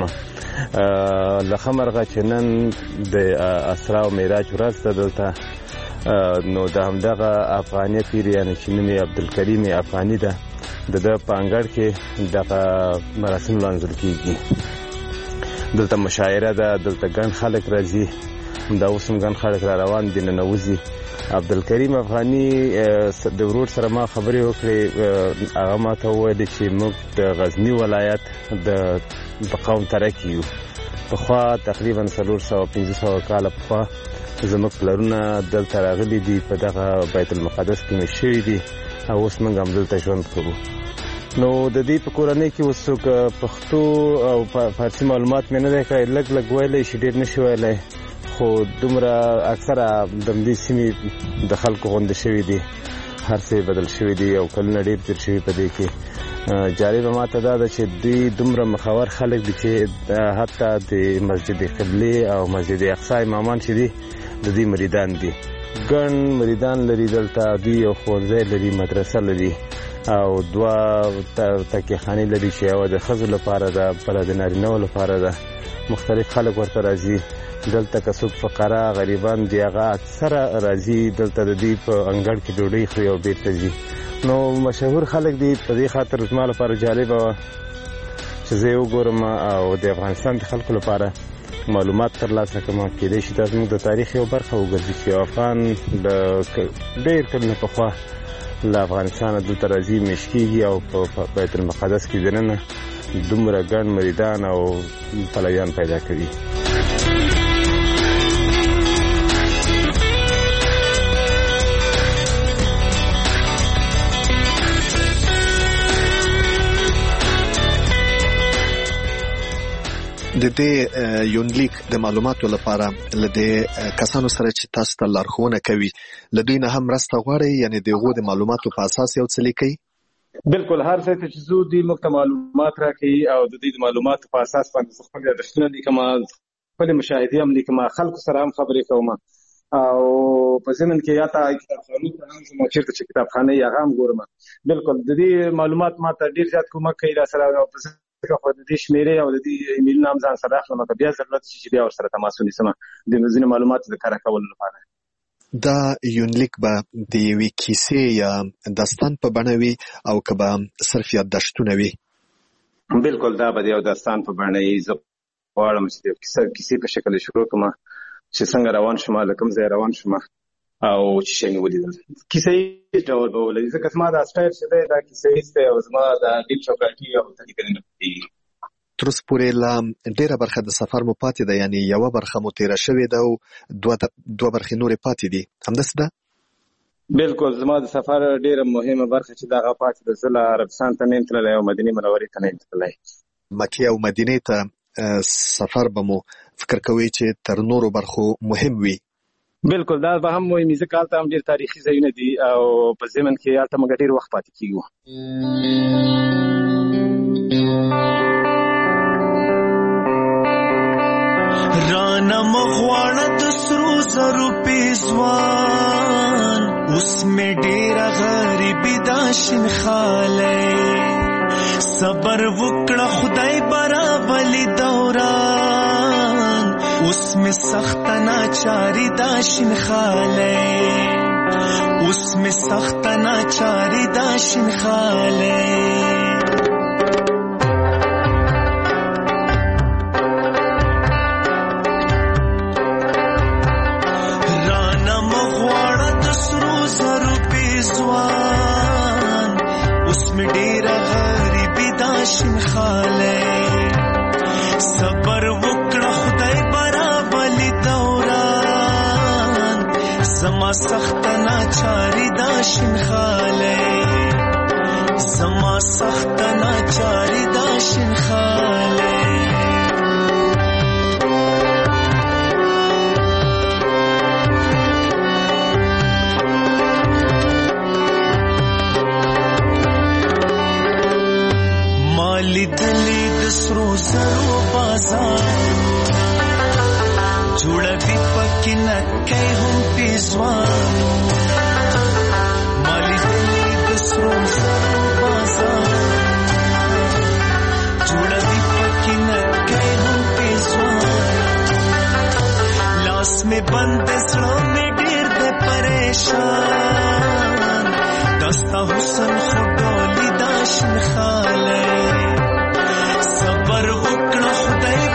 U: له ښه مرغه چې نن د اسرا او معراج ورځ ده دلته نو د همدغه افغاني پیر یعنې چې نوم یې عبدالکریم افغاني ده د ده په انګړ کې دغه مراسم لمانځل کېږي. دلته مشاعره ده دلته ګڼ خلک راځي همدا اوس هم ګڼ خلک را روان دي ننوځي. عبدالکریم افغاني د ورور سره ما خبرې وکړې هغه ما ته وویل چې موږ د غزني ولایت د قوم ترکي یو. پخوا تقریبا څلور سوه پنځه سوه کاله پخوا زموږ پلرونه دلته راغلي دي په دغه بیت المقدس کې مېشت شوي دي او اوس موږ هم دلته ژوند کوو. نو د دې په کورنۍ کې اوس څوک پښتو او فارسي معلومات مې نه دی کړی لږ لږ ویلی شي ډېر نه شي ویلی خو دومره اکثره د همدې سیمې د خلکو غونډه شوي دي هر څه بدل شوي دي او کلونه ډېر تېر شوي په دې کې. جالبه ماته دا ده چې دوی دومره مخور خلک دي چې حتی د مسجد قبلې او مسجد اقصی امامان چې دي د دې مریدان دي. ګڼ مریدان لري دلته دوی یو ښوونځی لري مدرسه لري او دوه تکیه خانې لري چې یوه د ښځو لپاره ده بله د نارینهو لپاره ده. مختلف خلک ورته راځي دلته که څوک فقرا غریبان دي هغه اکثره راځي دلته د دوی په انګړ کې ډوډۍ خوري او بیرته ځي. نو مشهور خلک دي په دې خاطر زما لپاره جالبه وه چې زه یې وګورم او د افغانستان د خلکو لپاره معلومات ترلاسه کړم. کېدای شي دا زموږ د تاریخ یو برخه وګرځي چې افغان د ډېر کلونه پخوا له افغانستانه دلته راځي مېشت کېږي او په بیت المقدس کې دننه دومره ګڼ مریدان او پلویان پیدا کوي.
T: د دې یونلیک د معلوماتو لپاره لدې کسانو سره چې تاسو ته لارښوونه کوي له دوی نه هم مرسته غواړئ یعنې د هغو د معلوماتو په اساس یو څه لیکئ؟
C: بالکل هر ځای ته چې ځو دوی موږ ته معلومات راکوي او د دوی د معلوماتو په اساس باندې زه خپل یادښتونه لیکم خپلې مشاهدې هم لیکم خلکو سره هم خبرې کوم او په ضمن کې یا ته کتابخانو ته هم ځم چېرته چې کتابخانه یې هغه هم ګورم. بالکل د دې معلومات ما ته ډېر زیات کومک کوي را سره او خو د دې شمیرې او د دې ایمیلونه هم ځان سره اخلم که بیا ضرورت شي چې بیا ورسره تماس ونیسم د ځینو معلوماتو د کره کولو لپاره.
T: دا یونلیک به د یوې کیسې یا داستان په بڼه وي او که به صرف یادداشتونه وي؟
C: بالکل دا به د یو داستان په بڼه وي. زه غواړم چې د کیسې په شکل شروع کړم چې څنګه روان شم له کوم ځای روان شم او چې شی مې ولیدل کیسه یې ډول به ولري ځکه زما دا سټایل چې دی دا کیسه ییز دی او زما دا ډیپ چوکاټي او تلیکنې نه پوهېږي.
T: تر اوسه پورې لا ډېره برخه د سفر مو پاتې ده یعنې یوه برخه مو تېره شوې ده او دوه دوه برخې نورې پاتې دي همداسې ده؟
C: بالکل زما د سفر ډېره مهمه برخه چې دغه پاتې ده. زه له عربستان ته نه یم تللی او مدینې منورې ته نه یم تللی.
T: مکې او مدینې ته سفر به مو فکر کوئ چې تر نورو برخو مهم وي؟
C: بالکل دا به هم وایي ځکه هلته هم ډېر تاریخي ځایونه دي او په ضمن کې هلته موږ ډېر وخت پاتې کېږو.
D: رانه مغواړه د سرو زرو پیزوان اوس مې ډېره غریبي دا شین خالی صبر وکړه خدای برابلي دوران اوس مې سخته ناچاری دا شین خاله اوس می سخت ناچاری دا شین خاله رانا مغواړه د سرو زرو پیزوان اوس می ډیره غریبی دا شین خاله صبر وکړه خدای برابلی دوران زما سخت ناچاری دا شین خاله زما سخت ناچاری دا شین خاله مالی دلی د سرو زرو بازار جوړوي پکې نکای هم پیزوانو مالی دلی د سرو زرو بازار جوړوي پکې نکای هم پیزوانو لاس می بند زړه می ډیر د پریشان دستا حسن خډولی دا شین خاله صبر وکړه خدای